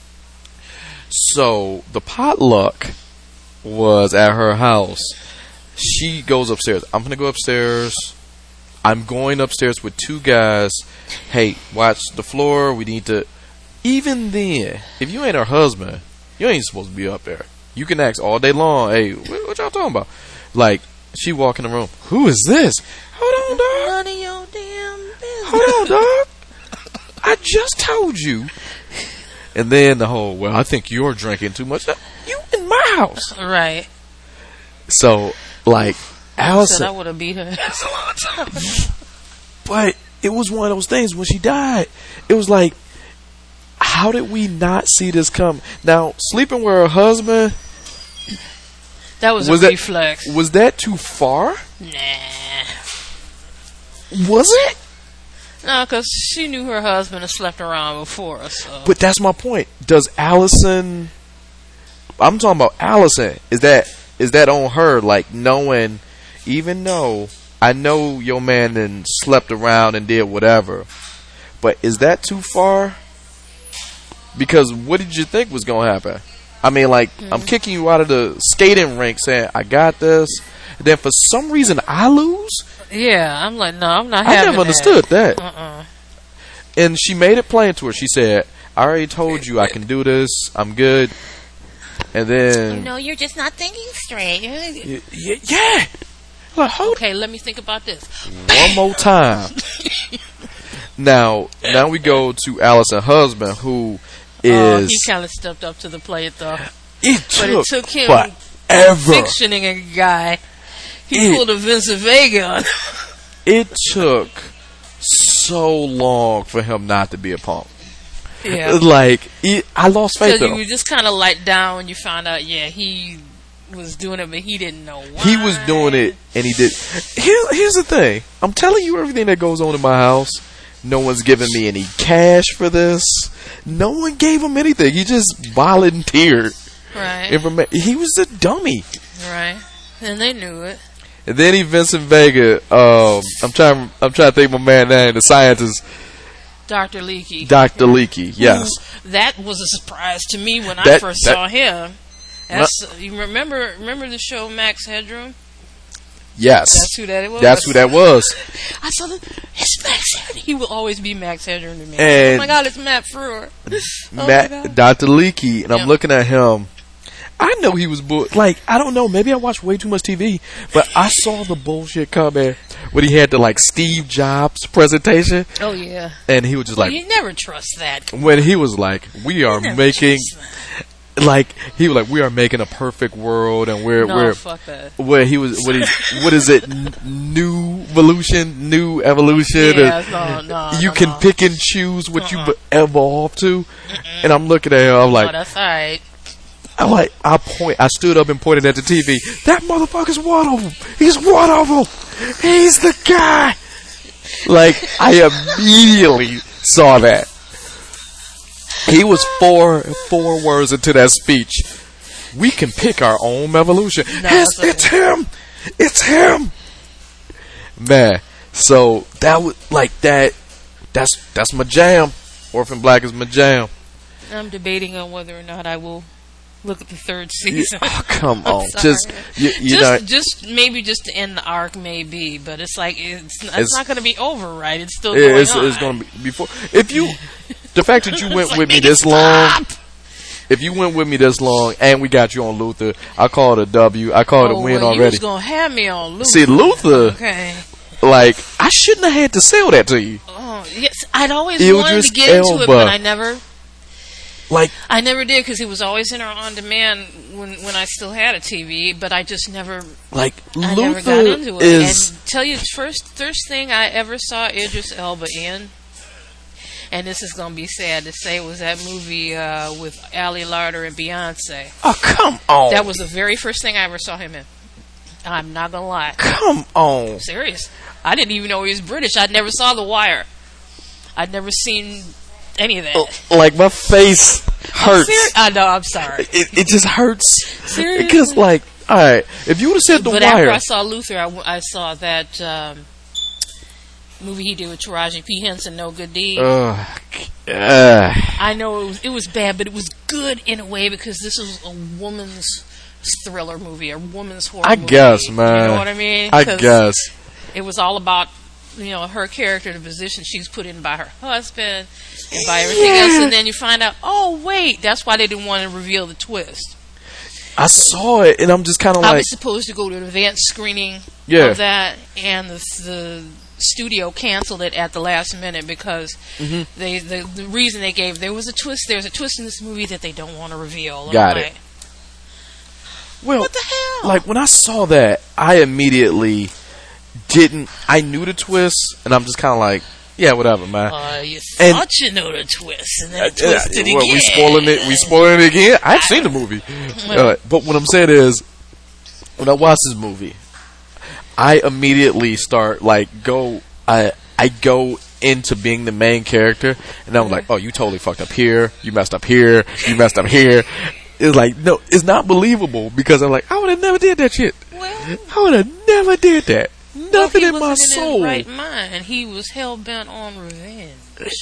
So the potluck was at her house. She goes upstairs. I'm going to go upstairs. I'm going upstairs with two guys. Hey, watch the floor. We need to... Even then, if you ain't her husband, you ain't supposed to be up there. You can ask all day long, hey, what, what y'all talking about? Like, she walk in the room. Who is this? Hold on, dog. None of your damn business. Hold on, dog. I just told you. And then the whole, well, I think you're drinking too much. You in my house. Right. So, like, Allison. Said I would have beat her ass a long time. But it was one of those things when she died. It was like, how did we not see this come? Now, sleeping with her husband. That was, was a that, reflex. Was that too far? Nah. Was it? No, because she knew her husband had slept around before us. So. But that's my point. Does Allison... I'm talking about Allison. Is that is that on her? Like, knowing... Even though I know your man then slept around and did whatever. But is that too far? Because what did you think was going to happen? I mean, like, mm-hmm. I'm kicking you out of the skating rink saying, I got this. And then for some reason, I lose? Yeah, I'm like, no, I'm not I having never understood that. that. Uh-uh. And she made it plain to her. She said, I already told you I can do this. I'm good. And then... You know, you're just not thinking straight. Yeah. yeah. Like, hold Okay, let me think about this. one more time. Now, now we go to Alice and husband, who Oh, is he kind of stepped up to the plate, though. it But took, it took him forever. fictioning a guy. He It- pulled a Vincent Vega on. It took so long for him not to be a punk. Yeah. Like, it, I lost faith So in you him. were just kind of let down when you found out, yeah, he was doing it, but he didn't know why. He was doing it, and he did. Here, here's the thing. I'm telling you everything that goes on in my house. No one's giving me any cash for this. No one gave him anything. He just volunteered. Right. Informa- he was a dummy. Right. And they knew it. And then he Vincent Vega. Um, I'm trying. I'm trying to think of my man name. The scientist, Doctor Leakey. Doctor Leakey. Yes. Who- That was a surprise to me when I That- first that- saw him. That's, you remember remember the show Max Headroom? Yes. That's who that was. That's who that was. I saw the, it's Max Headroom. He will always be Max Headroom to me. And oh my God, it's Matt Frewer. Oh my Matt, God. Doctor Leakey, and Yeah. I'm looking at him. I know he was bull. Like, I don't know. Maybe I watched way too much T V, but I saw the bullshit coming when he had the like Steve Jobs presentation, Oh yeah. and he was just like, You never trust that. when he was like, "We are never making." trust Like he was like, we are making a perfect world, and we're No, we're fuck that. where he was. What is what is it? N- new evolution, new evolution. Yeah, and no, no, you no, can no. pick and choose what Uh-uh. you evolve to. And I'm looking at him. I'm Oh, like, that's all right. I like. I point. I stood up and pointed at the T V. That motherfucker's one of them. He's one of them. He's the guy. Like I immediately saw that. He was four four words into that speech. We can pick our own evolution. No, it's, it's it's him. It's him. Man, so that was like that. That's that's my jam. Orphan Black is my jam. I'm debating on whether or not I will look at the third season. Oh, come I'm on, sorry. just you, you just, know. just maybe just to end the arc, maybe. But it's like it's, it's, It's- not going to be over, right? It's still It- going it's, on. it's going to be before. If you, the fact that you went It's like, with me nigga, this long, stop! if you went with me this long, and we got you on Luther, I call it a W. I call it a Oh, win well, you already. was gonna have me on Luther. See, Luther, Okay. like I shouldn't have had to sell that to you. Oh, yes. I'd always Idris wanted to get into it, Elba. but I never, Like I never did because it was always in our on demand when when I still had a T V. But I just never, like I Luther never got into it. is And tell you the first first thing I ever saw Idris Elba in, and this is gonna be sad to say, was that movie uh, with Ali Larter and Beyonce. oh come on, That was the very first thing I ever saw him in. I'm not gonna lie. come on. Serious. I didn't even know he was British. I'd never saw The Wire. I'd never seen any of that. Like my face hurts. Seri- I know. I'm sorry. It, it just hurts Seriously? because like all right, if you would have said the But wire, after I saw Luther, I, w- I saw that um, movie he did with Taraji P. Henson, No Good Deed. uh, uh, I know it was, it was bad, but it was good in a way because this was a woman's thriller movie, a woman's horror I movie. guess, man. You know what I mean? I 'Cause guess. it was all about, you know, her character, the position she's put in by her husband and by everything Yeah. else. And then you find out, oh, wait, that's why they didn't want to reveal the twist. I saw it and I'm just kind of I like, was supposed to go to an advanced screening Yeah. of that, and the, the studio canceled it at the last minute because Mm-hmm. they the, the reason they gave, there was a twist, there's a twist in this movie that they don't want to reveal. And Got I'm it. like, well, what the hell? like when I saw that, I immediately didn't. I knew the twist, and I'm just kind of like, yeah, whatever, man. Uh, you And- thought you know the twist, and then Uh, it twisted yeah, what, again. we spoiling it. We spoiling it again. I've seen the movie, uh, but what I'm saying is, when I watch this movie, I immediately start like go. I I go into being the main character, and I'm like, oh, you totally fucked up here. You messed up here. You messed up here. It's like no, it's not believable because I'm like, I would have never did that shit. Well, I would have never did that. Nothing he in my wasn't in soul. his right mind. He was hell bent on revenge.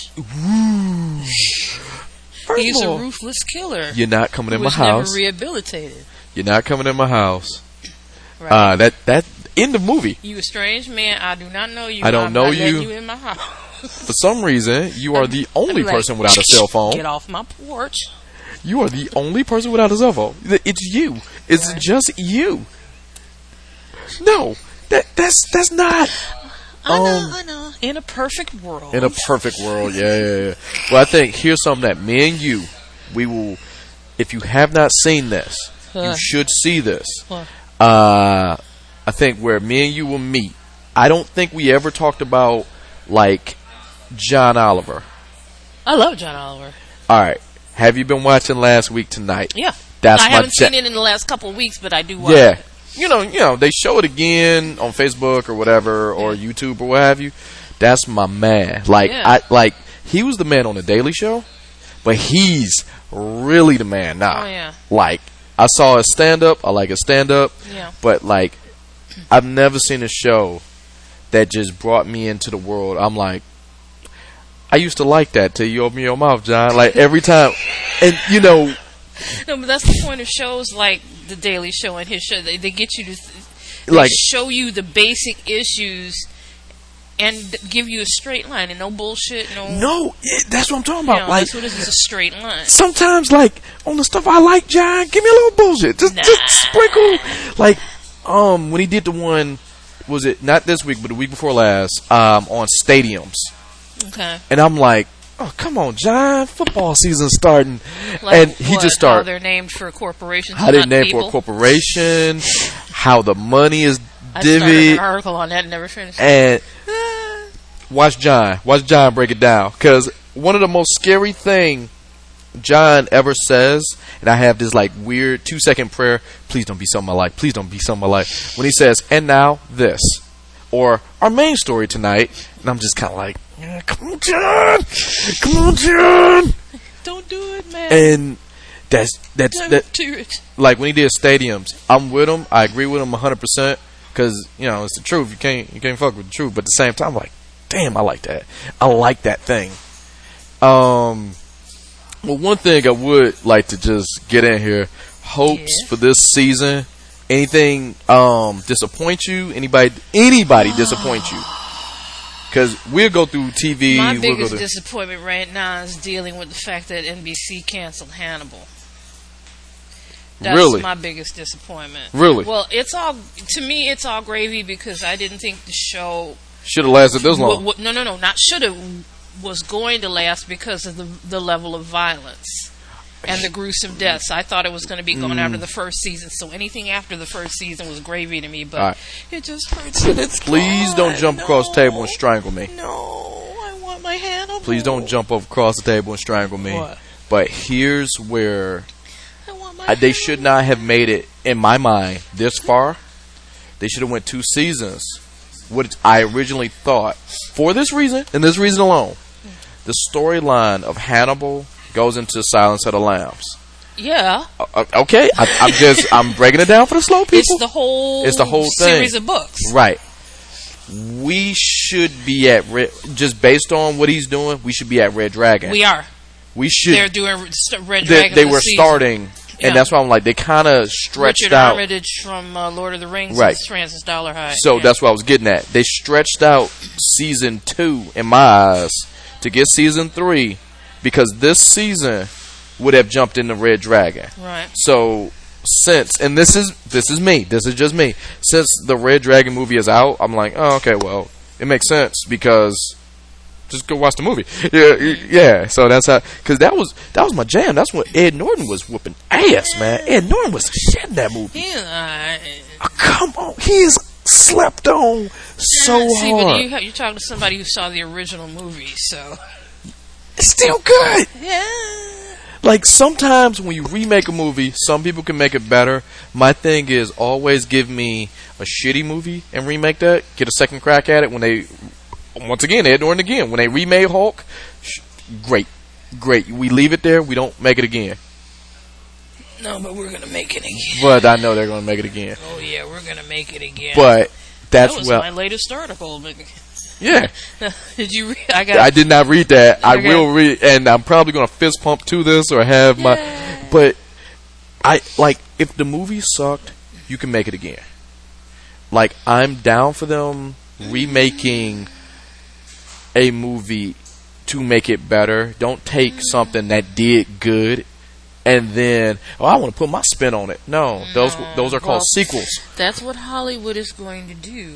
First He's of a all, ruthless killer. you're not coming in who my was house. never rehabilitated. You're not coming in my house. Right. Uh, that that in the movie. You a strange man. I do not know you. I don't I'm know not letting you. you in my house. For some reason, you are the only I'd be like, person without a cell phone. Get off my porch. You are the only person without a cell phone. It's you. It's Right. just you. No, that that's that's not. I know, um, I know. In a perfect world. In a perfect world, yeah, yeah, yeah. Well, I think here's something that me and you, we will. If you have not seen this, Huh. you should see this. Huh. Uh, I think where me and you will meet. I don't think we ever talked about like John Oliver. I love John Oliver. All right, have you been watching Last Week Tonight? Yeah. That's I my haven't ja- seen it in the last couple of weeks, but I do watch Yeah. it. You know, you know, they show it again on Facebook or whatever, or YouTube or what have you. That's my man. Like Yeah. I like he was the man on the Daily Show, but he's really the man now. Oh, yeah. Like I saw his stand up, I like his stand up. Yeah. But like I've never seen a show that just brought me into the world. I'm like, I used to like that till you open your mouth, John. Like every time, and you know. No, but that's the point of shows like The Daily Show and his show. They, they get you to th- they Like- show you the basic issues and th- give you a straight line and no bullshit. No, No, it, that's what I'm talking you about. know, Like that's what it is. It's a straight line. sometimes, like on the stuff I like, John, give me a little bullshit. Just, Nah. just sprinkle. Like, um, when he did the one, was it not this week, but the week before last, um, on stadiums, Okay. and I'm like, oh, come on, John, football season's starting, Like and he what, just How started. they're named for corporations. How they not name people. for a corporation, how the money is I started divvied, an article on that and never finished. and watch John, watch John break it down, because one of the most scary thing John ever says, and I have this like weird two second prayer, please don't be something I like, please don't be something I like, when he says, and now this, or our main story tonight, and I'm just kind of like, yeah, come on, John, come on, John, Don't do it, man. and that's that's Don't that. do it. Like when he did stadiums, I'm with him. I agree with him one hundred percent because you know it's the truth. You can't you can't fuck with the truth. But at the same time, I'm like, damn, I like that. I like that thing. Um, well, one thing I would like to just get in here. Hopes Yeah. for this season. Anything um disappoint you? Anybody anybody disappoint you? Because we'll go through T V. My we'll biggest go through, disappointment right now is dealing with the fact that N B C canceled Hannibal. That's Really? my biggest disappointment. Really? Well, it's all to me. It's all gravy because I didn't think the show. should have lasted this long. w- w- no, no, no, not should have. Was going to last because of the the level of violence and the gruesome deaths. I thought it was going to be going after Mm. the first season, so anything after the first season was gravy to me. But All right. it just hurts that it's Please don't gone. jump across the table and No. strangle me. No, I want my Hannibal. Please don't jump up across the table and strangle me. What? But here's where I want my I, they should not have made it, in my mind, this far. They should have went two seasons. What I originally thought, for this reason, and this reason alone, the storyline of Hannibal goes into Silence of the Lambs. Yeah, Uh, okay, I, I'm just I'm breaking it down for the slow people. it's the whole. It's the whole series thing. of books. Right. We should be at Red, just based on what he's doing. We should be at Red Dragon. We are. We should. They're doing st- Red they, Dragon. they this were season. starting, Yeah. and that's why I'm like they kind of stretched Richard out. Armitage from uh, Lord of the Rings. Right. And Francis Dollarhide. So yeah. that's what I was getting at. They stretched out season two in my eyes to get season three because this season would have jumped into Red Dragon. right. So since and this is this is me, this is just me. Since the Red Dragon movie is out, I'm like, oh, okay, well, it makes sense because just go watch the movie. Yeah, yeah. So that's how because that was that was my jam. That's when Ed Norton was whooping ass, man. Ed Norton was shit in that movie. Yeah. Oh, come on, he is slept on so See, but hard. you, you're talking to somebody who saw the original movie, so It's still good. yeah. Like sometimes when you remake a movie, some people can make it better. My thing is always give me a shitty movie and remake that. Get a second crack at it when they, once again, Ed Norton again. When they remade Hulk, sh- great, great. We leave it there. We don't make it again. No, but we're gonna make it again. But I know they're going to make it again. Oh yeah, we're gonna make it again. But that's that was well, my latest article. But yeah. did you? Read? I got. I did not read that. I Okay. will read, and I'm probably going to fist pump to this or have my. Yeah. But I like if the movie sucked, you can make it again. Like I'm down for them remaking a movie to make it better. Don't take something that did good and then oh, I want to put my spin on it. No, those No. those are called Well, sequels. That's what Hollywood is going to do.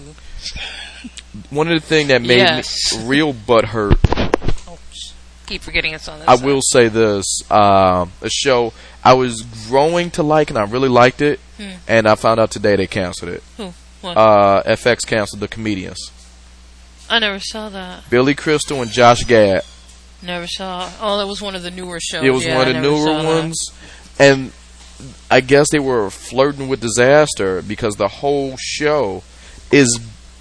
One of the things that made Yes. me real butthurt. Oh, keep forgetting it's on this I side. will say this: um, a show I was growing to like, and I really liked it, Hmm. and I found out today they canceled it. Who? What? Uh, F X canceled The Comedians. I never saw that. Billy Crystal and Josh Gad. Never saw. Oh, that was one of the newer shows. It was Yeah, one I of the never newer saw that. ones, and I guess they were flirting with disaster because the whole show is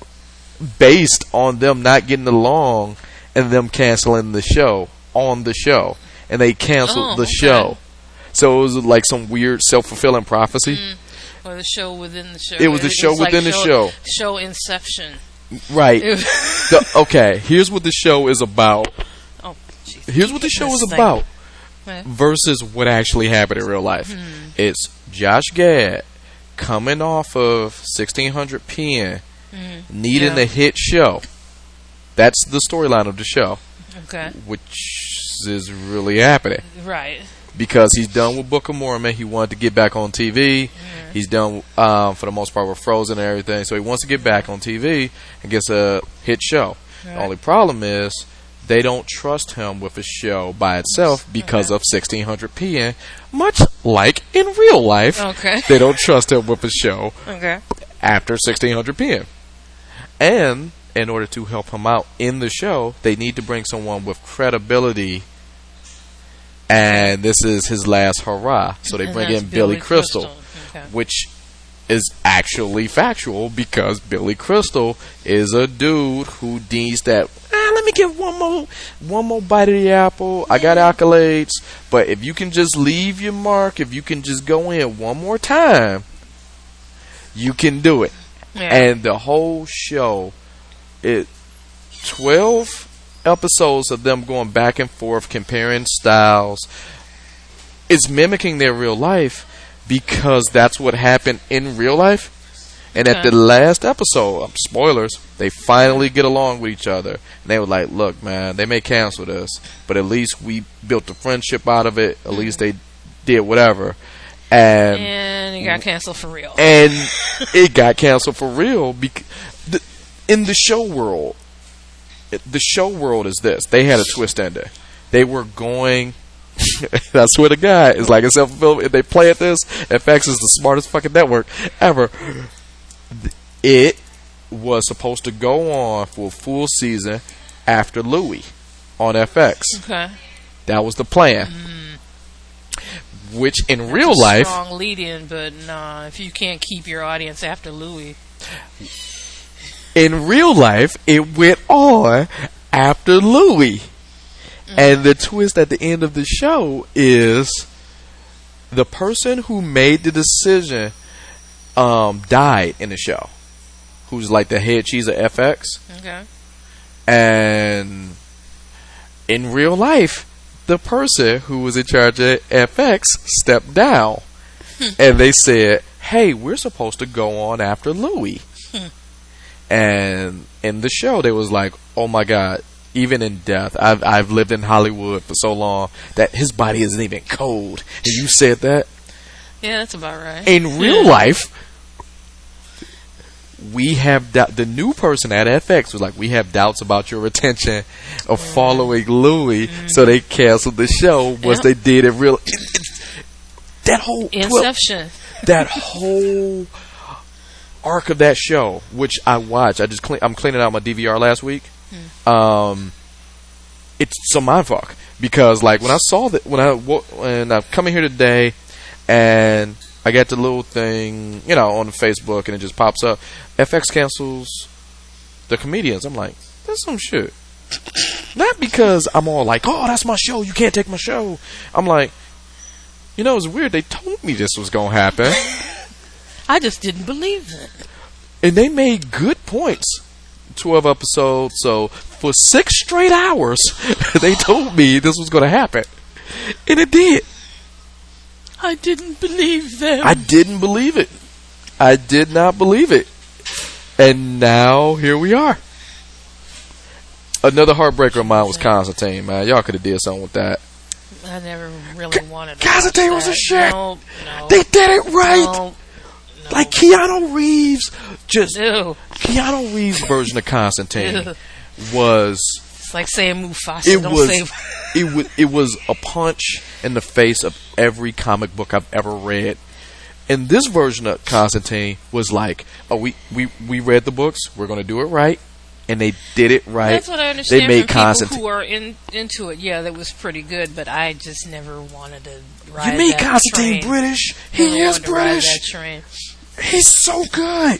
based on them not getting along and them canceling the show on the show, and they canceled Oh, the okay. show. So it was like some weird self-fulfilling prophecy. Mm. Or the show within the show. It was the show like within the show. Show Inception. Right. It was- The- okay, here's what the show is about. oh, jeez. Here's what the show This is thing. about What? versus what actually happened in real life. Hmm. It's Josh Gad coming off of sixteen hundred P N, needing Yeah. a hit show. That's the storyline of the show, Okay. which is really happening Right. because he's done with Book of Mormon. He wanted to get back on T V. He's done um, for the most part with Frozen and everything, so he wants to get back on T V and gets a hit show. Right. The only problem is they don't trust him with a show by itself because Okay. of sixteen hundred P N, much like in real life. Okay. They don't trust him with a show Okay. after sixteen hundred P M. And in order to help him out in the show, they need to bring someone with credibility. And this is his last hurrah. So they And bring that's in Billy Crystal, Okay. which is actually factual because Billy Crystal is a dude who needs that. Ah, let me give one more, one more bite of the apple. I got accolades, but if you can just leave your mark, if you can just go in one more time, you can do it. Yeah. And the whole show, it twelve episodes of them going back and forth, comparing styles. It's mimicking their real life because that's what happened in real life. And at Okay. the last episode, um, spoilers, they finally get along with each other. And they were like, look, man, they may cancel this, but at least we built a friendship out of it. At least they did whatever. And And it got canceled for real. and it got canceled for real because the, in the show world, it, the show world is this. They had a twist ending. They were going. I swear to God, it's like a self-fulfilling. If they play at this, F X is the smartest fucking network ever. It was supposed to go on for a full season after Louis on F X. Okay. That was the plan. Which in real It's a life, strong lead-in, but nah, if you can't keep your audience after Louis, in real life, it went on after Louis. And the twist at the end of the show is the person who made the decision um, died in the show. Who's like the head cheese of F X. okay. And in real life, the person who was in charge of F X stepped down. And they said, hey, we're supposed to go on after Louis. And in the show, they was like, oh my God, even in death, I've I've lived in Hollywood for so long that his body isn't even cold. And you said that? Yeah, that's about right. In real life, we have doubt. The new person at F X was like, we have doubts about your retention of following Louis, so they canceled the show. Was Yep. they did it real? It, it, that whole twelve Inception. that whole arc of that show, which I watched. I just clean, I'm cleaning out my D V R last week. Um, it's some mindfuck because like when I saw that when I wo- when I'm coming here today and I get the little thing, you know, on Facebook and it just pops up. F X cancels The Comedians. I'm like, that's some shit. Not because I'm all like, oh, that's my show. You can't take my show. I'm like, you know, it's weird. They told me this was gonna happen. I just didn't believe it. And they made good points. twelve episodes, so for six straight hours, they told me this was going to happen. And it did. I didn't believe them. I didn't believe it. I did not believe it. And now, here we are. Another heartbreaker of mine was Constantine, man. Y'all could have did something with that. I never really wanted to. Constantine watch was a that. shit. No, no. They did it right. No, no. Like Keanu Reeves, just Ew. Keanu Reeves' version of Constantine was. It's like saying Mufasa. It Don't was. say. It was. It was a punch in the face of every comic book I've ever read. And this version of Constantine was like, oh, we we we read the books. We're going to do it right. And they did it right. That's what I understand they made from people Constantine. who are in, into it. Yeah, that was pretty good, but I just never wanted to ride You made that Constantine train. British. Never He is wanted to ride British. that train. He's so good.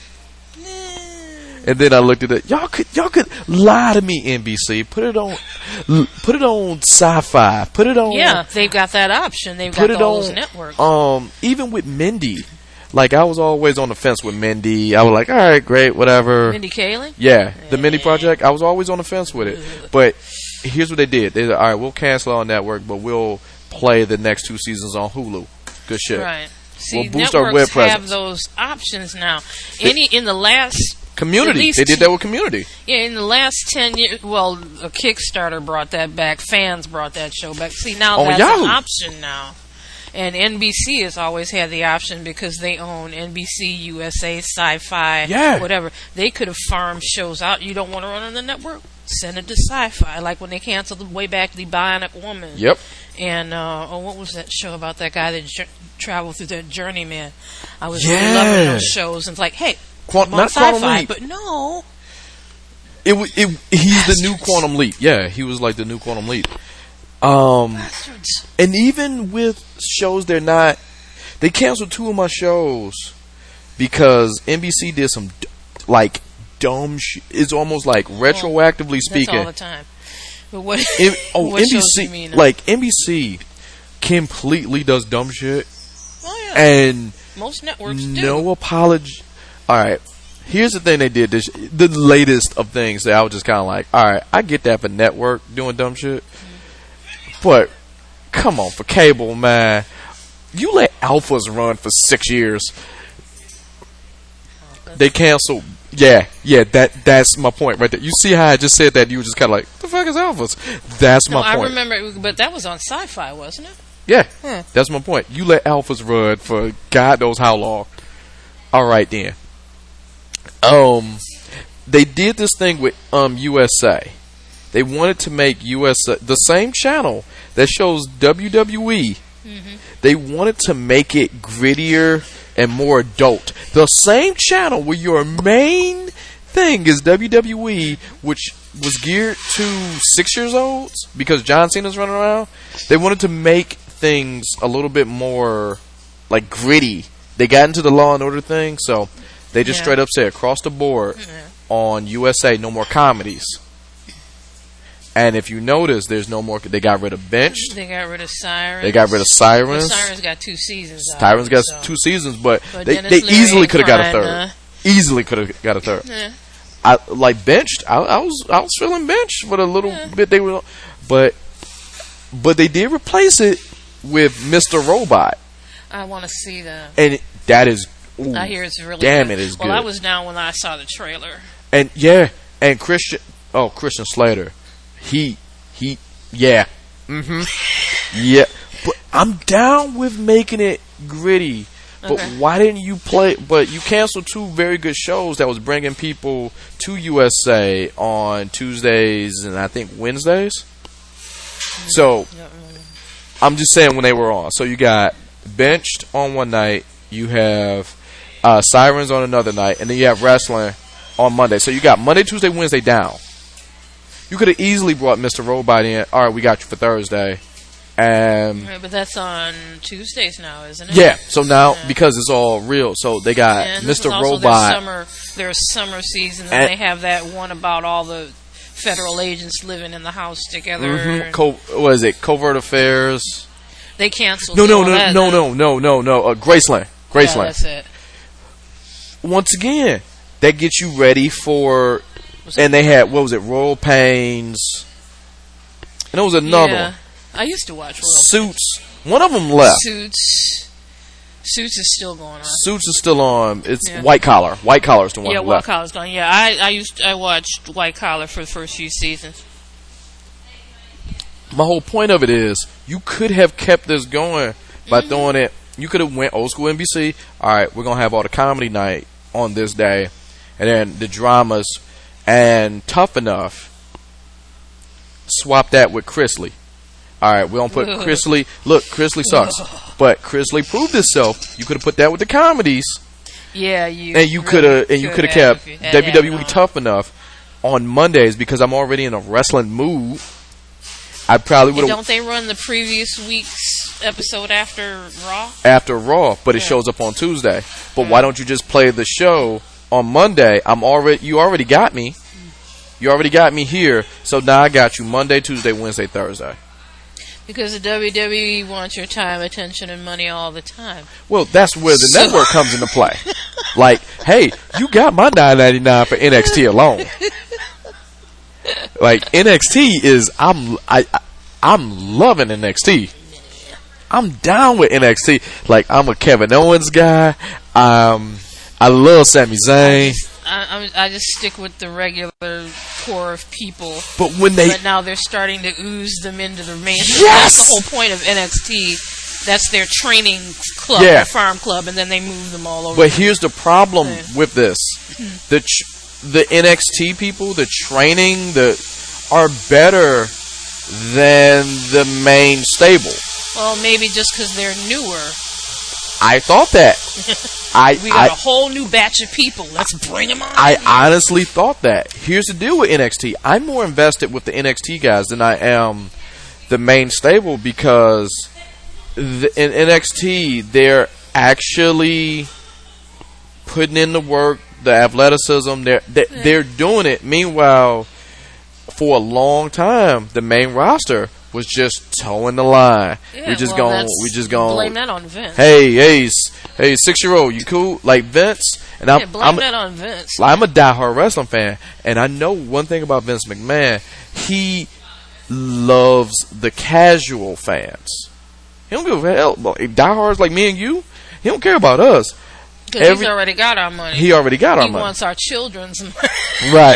And then I looked at it. Y'all could y'all could lie to me, N B C. Put it on, l- put it on Sci-Fi. Put it on. Yeah, they've got that option. They've Put got it those on. networks. Um, even with Mindy, like I was always on the fence with Mindy. I was like, all right, great, whatever. Mindy Kaling? Yeah, the Mindy Project. I was always on the fence with it. But here's what they did. They said, all right, we'll cancel our network, but we'll play the next two seasons on Hulu. Good shit. Right. See, We'll boost our networks web have presence. those options now. Any in the last Community. At least They did two- that with Community. yeah, in the last ten years, well, a Kickstarter brought that back. Fans brought that show back. See, now On that's Yahoo. an option now. And N B C has always had the option because they own N B C, U S A, Sci-Fi, Yeah. whatever. They could have farmed shows out. You don't want to run on the network? Send it to Sci-Fi. Like when they canceled the way back the Bionic Woman. Yep. And uh, oh, what was that show about that guy that j- traveled through that journeyman? I was Yeah. really loving those shows. And it's like, hey, Quant- I'm on not Quantum Sci-Fi, Leap. but no. It, wa- it he's the new Quantum Leap. Yeah, he was like the new Quantum Leap. Um, Bastards. and even with shows, they're not. They canceled two of my shows because N B C did some d- like dumb. Sh- it's almost like retroactively That's speaking. all the time. But what? N- oh, what shows N B C you mean? like N B C completely does dumb shit, Oh, yeah. and Most networks do. no apology. All right. Here's the thing they did. This the latest of things that I was just kind of like, all right, I get that for network doing dumb shit, but come on, for cable, man, you let alphas run for six years. They canceled. Yeah, yeah. That that's my point right there. You see how I just said that? You were just kind of like, the fuck is alphas? That's No, my I point. remember, but that was on Sci-Fi, wasn't it? Yeah, Hmm. that's my point. You let alphas run for God knows how long. All right then. Um, they did this thing with um U S A. They wanted to make U S A the same channel that shows W W E. Mm-hmm. They wanted to make it grittier and more adult. The same channel where your main thing is W W E, which was geared to six years olds because John Cena's running around. They wanted to make things a little bit more like gritty. They got into the Law and Order thing, so they just Yeah. straight up said across the board Yeah. on U S A, no more comedies. And if you notice, there's no more. They got rid of Benched. They got rid of Sirens. They got rid of But Sirens. Sirens got two seasons. out Tyrants of it, got so. two seasons, but, But they, Dennis they Leary easily ain't could have got a crying, third. uh. Easily could have got a third. Yeah. I like Benched. I, I was I was feeling Benched for the little Yeah. bit they were, but but they did replace it with Mister Robot, I want to see that. and it, that is. Ooh, I hear it's really damn, good. it is well, good. I was down when I saw the trailer. And yeah, and Christian. Oh, Christian Slater. He he. Yeah. Mm-hmm. Yeah. But I'm down with making it gritty. But Okay. why didn't you play? But you canceled two very good shows that was bringing people to U S A on Tuesdays and I think Wednesdays. So I'm just saying when they were on. So you got Benched on one night. You have uh, Sirens on another night, and then you have wrestling on Monday. So you got Monday, Tuesday, Wednesday down. You could have easily brought Mister Robot in. All right, we got you for Thursday. Um, Right, but that's on Tuesdays now, isn't it? yeah. So now Yeah. because it's all real, so they got And this Mister is also Robot. Their summer, their summer season, and, And- they have that one about all the federal agents living in the house together. Mhm. Co- what is it? Covert Affairs. They canceled. No, no, all no, that, no, huh? no, no, no, no. Uh, Graceland. Yeah, Graceland. that's it. Once again, that gets you ready for. Was And they had what was it? Royal Pains. And there was another yeah. one. I used to watch Royal Suits. One of them left. Suits. Suits is still going on. Suits is still on. It's Yeah. White Collar. White Collar is the one Yeah, who White left. Collar's gone. Yeah, I, I used I watched White Collar for the first few seasons. my whole point of it is you could have kept this going by mm-hmm. throwing it. You could have went old school N B C. All right, we're gonna have all the comedy night on this day, and then the dramas and Tough Enough. Swap that with Chrisley. All right, we don't put Ugh. Chrisley. Look, Chrisley sucks, Ugh. but Chrisley proved itself. You could have put that with the comedies. Yeah, you. And you really could have, and you could have kept W W E Tough Enough on Mondays because I'm already in a wrestling mood. I probably would have. Don't they run the previous week's episode after Raw? After Raw, but it yeah. shows up on Tuesday. But yeah. why don't you just play the show on Monday? I'm already. You already got me. You already got me here. So now I got you Monday, Tuesday, Wednesday, Thursday. Because the W W E wants your time, attention, and money all the time. Well, that's where the so. network comes into play. Like, hey, you got my nine ninety-nine for N X T alone. Like N X T is, I'm, I, I'm loving N X T. I'm down with N X T. Like I'm a Kevin Owens guy. Um, I love Sami Zayn. I, I, I just stick with the regular core of people. But when they, but now they're starting to ooze them into the mainstream. Yes! That's the whole point of N X T. That's their training club, yeah. their farm club, and then they move them all over. But here's the problem yeah. with this: the tr- the N X T people, the training, the are better than the main stable. Well, maybe just because they're newer. I thought that. I we got I, a whole new batch of people. Let's bring them on. I honestly thought that. Here's the deal with N X T. I'm more invested with the N X T guys than I am the main stable because the, in N X T they're actually putting in the work, the athleticism. They're they're, yeah. they're doing it. Meanwhile, for a long time, the main roster was just towing the line. Yeah, we just well, going, we just going. Blame that on Vince. Hey, hey, hey, six year old, you cool? Like Vince, and I'm, yeah, blame I'm that on Vince. I'm a diehard wrestling fan, and I know one thing about Vince McMahon: he loves the casual fans. He don't give a hell. Diehards like me and you, he don't care about us. Because he's already got our money. He already got our he money. He wants our children's money. Right.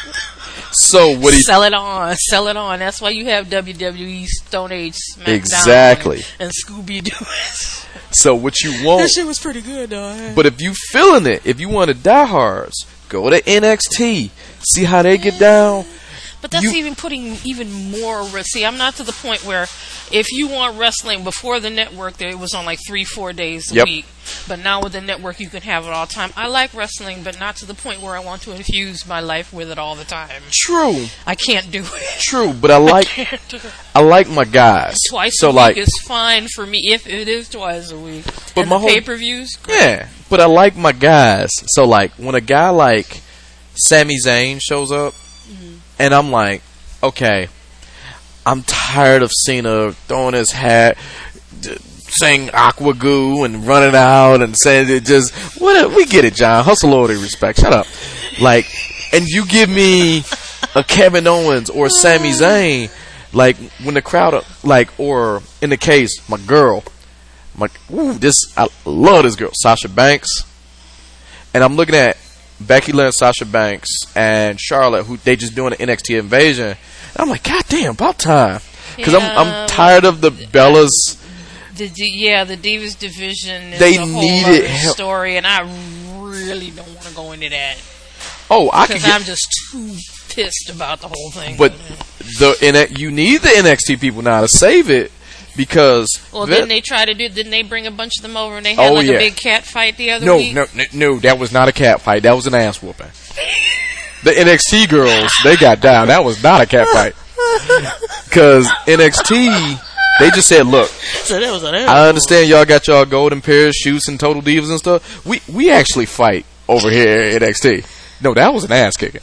So what he sell it on, sell it on. That's why you have W W E Stone Age SmackDown exactly and, and Scooby Doo. So what you want? That shit was pretty good, though. But if you feeling it, if you want to diehards, go to N X T. See how they get down. But that's you, even putting even more risk. See, I'm not to the point where if you want wrestling before the network, it was on like three, four days a yep. week. But now with the network, you can have it all the time. I like wrestling, but not to the point where I want to infuse my life with it all the time. True. I can't do it. True, but I like I, I like my guys. Twice so a week like, is fine for me if it is twice a week. But and my the whole, pay-per-views, great. Yeah, but I like my guys. So like when a guy like Sami Zayn shows up, mm-hmm. and I'm like, okay, I'm tired of Cena throwing his hat, saying aqua goo and running out and saying it just, what? We get it, John. Hustle, loyalty, respect. Shut up. Like, and you give me a Kevin Owens or Sami Zayn, like when the crowd, like, or in the case, my girl, my, ooh, this, I love this girl, Sasha Banks, and I'm looking at Becky Lynch, Sasha Banks, and Charlotte, who they just doing an N X T invasion. And I'm like, God damn, about time. Because yeah, I'm I'm tired of the Bellas. The, the, yeah, the Divas division is they a whole need other it help. story, and I really don't want to go into that. Oh, I can. Because I'm just too pissed about the whole thing. But the in you need the N X T people now to save it. Because well, didn't they try to do? Didn't they bring a bunch of them over and they had oh, like yeah. a big cat fight the other no, week? No, no, no, that was not a cat fight. That was an ass whooping. The N X T girls, they got down. That was not a cat fight. Because N X T, they just said, "Look, so that was an ass I understand y'all got y'all golden parachutes and Total Divas and stuff. We we actually fight over here at N X T. No, that was an ass kicking."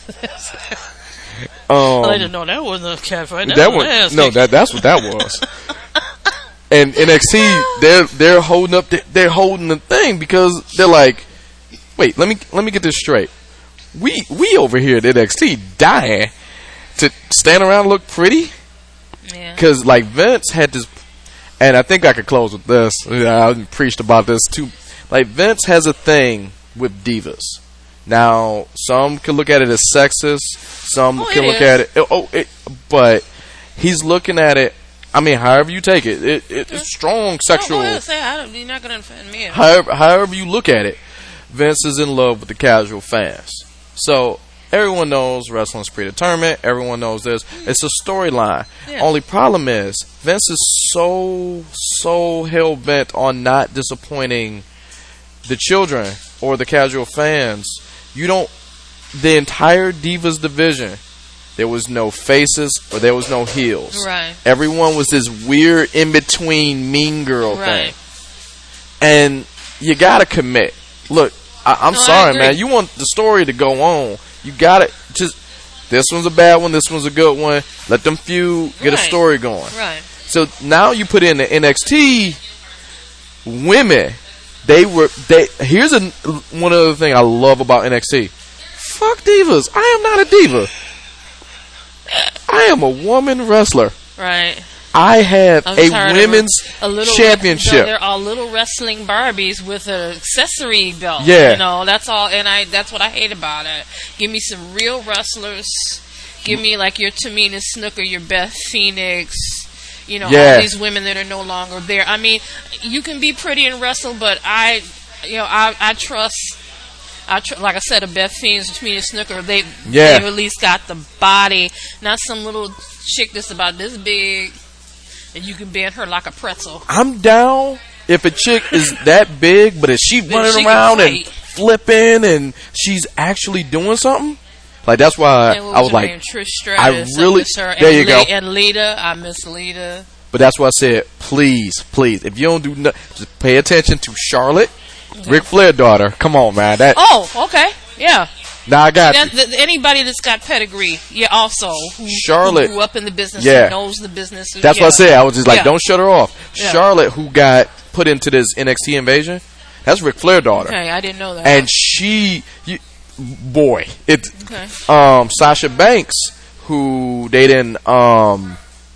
Um, I didn't know that wasn't a cat fight. That, that was was an ass no, kicking. that that's what that was. And N X T, they're they're holding up, the, they're holding the thing because they're like, wait, let me let me get this straight. We we over here at N X T dying to stand around and look pretty. Yeah. Because like Vince had this, and I think I could close with this. I preached about this too. Like Vince has a thing with divas. Now some can look at it as sexist. Some oh, can look is. at it. Oh, it, but he's looking at it I mean, however you take it, it, it it's strong sexual. Oh, go ahead, say, I don't, you're not going to offend me. However, however you look at it, Vince is in love with the casual fans. So everyone knows wrestling's predetermined. Everyone knows this. It's a storyline. Yeah. Only problem is Vince is so so hell bent on not disappointing the children or the casual fans. You don't. The entire Divas division, there was no faces or there was no heels. Right. Everyone was this weird in between mean girl Right. thing, and you gotta commit. Look, I, I'm No, I sorry, agree. man. You want the story to go on. You gotta just. This one's a bad one. This one's a good one. Let them feud. Get a Right. story going. Right. So now you put in the N X T women. They were. They here's a one other thing I love about N X T. Fuck divas. I am not a diva. I am a woman wrestler. Right. I have I'm a tired of women's a little championship. They're all little wrestling Barbies with an accessory belt. Yeah. You know, that's all, and I that's what I hate about it. Give me some real wrestlers. Give me like your Tamina Snuka, your Beth Phoenix. You know, Yeah. all these women that are no longer there. I mean, you can be pretty and wrestle, but I, you know, I I trust. I tr- like I said, a Beth Phoenix, Tamina Snuka. They Yeah. they've at least got the body, not some little chick that's about this big. And you can bend her like a pretzel. I'm down if a chick is that big, but is she running she can around and fight. flipping and she's actually doing something? Like that's why And what I was her like, name? Trish Stratus. I really- miss her. there and you go. And Lita, I miss Lita. but that's why I said, please, please, if you don't do nothing, just pay attention to Charlotte, Ric Flair daughter. Come on, man. That Oh, okay, yeah. now I got That, you. that, anybody that's got pedigree, yeah. Also, who, Charlotte- who grew up in the business, Yeah. and knows the business. That's yeah. what I said. I was just like, Yeah. don't shut her off. Yeah. Charlotte, who got put into this N X T invasion, that's Ric Flair daughter, Okay, I didn't know that. and she, you, boy, it. okay. Um, Sasha Banks, who they didn't um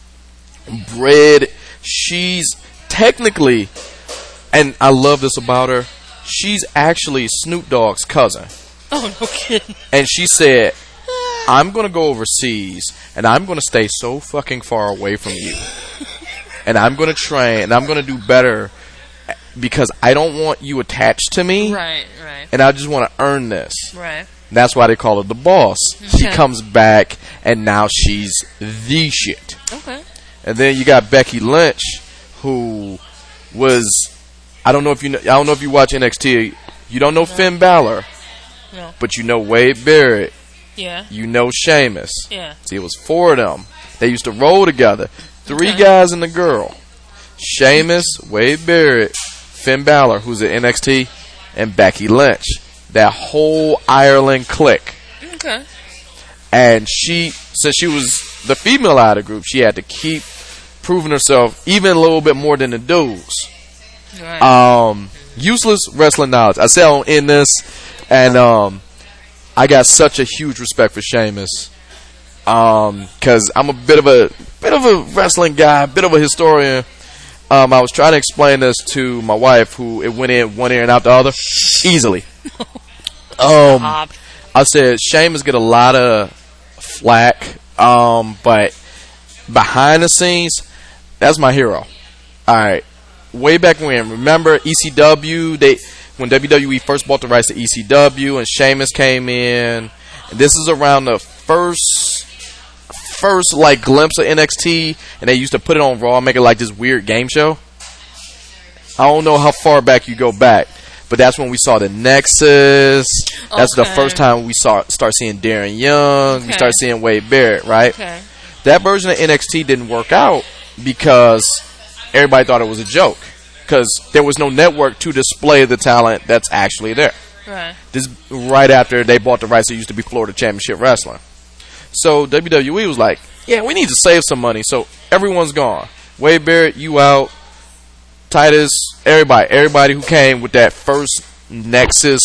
bred. She's technically, and I love this about her. She's actually Snoop Dogg's cousin, Oh no kidding. and she said, "I'm gonna go overseas, and I'm gonna stay so fucking far away from you, and I'm gonna train, and I'm gonna do better because I don't want you attached to me, Right, right, and I just want to earn this." right. That's why they call her the boss. She Okay. comes back, and now she's the shit. Okay. And then you got Becky Lynch, who was, I don't know if you know, I don't know if you watch N X T. You don't know Finn Balor, No. but you know Wade Barrett. Yeah. You know Sheamus. Yeah. See, it was four of them. They used to roll together. Three Okay. guys and a girl. Sheamus, Wade Barrett, Finn Balor, who's at N X T, and Becky Lynch. That whole Ireland clique. Okay. And she, since she was the female out of the group, she had to keep proving herself even a little bit more than the dudes. Right. Um, useless wrestling knowledge. I said I'll end this, and um, I got such a huge respect for Sheamus. Um, cause I'm a bit of a bit of a wrestling guy, bit of a historian. Um, I was trying to explain this to my wife, who it went in one ear and out the other easily. Um, Bob. I said Sheamus get a lot of flack, um, but behind the scenes, that's my hero. All right, way back when, remember E C W? They when W W E first bought the rights to E C W, and Sheamus came in. And this is around the first, first like glimpse of N X T, and they used to put it on Raw, make it like this weird game show. I don't know how far back you go back. But that's when we saw the Nexus. That's the Okay. first time we saw start seeing Darren Young. We Okay. start seeing Wade Barrett, right? Okay. That version of N X T didn't work out because everybody thought it was a joke. Because there was no network to display the talent that's actually there. Right. This right after they bought the rights. It used to be Florida Championship Wrestling. So W W E was like, yeah, we need to save some money. So everyone's gone. Wade Barrett, you out. Titus, everybody, everybody who came with that first Nexus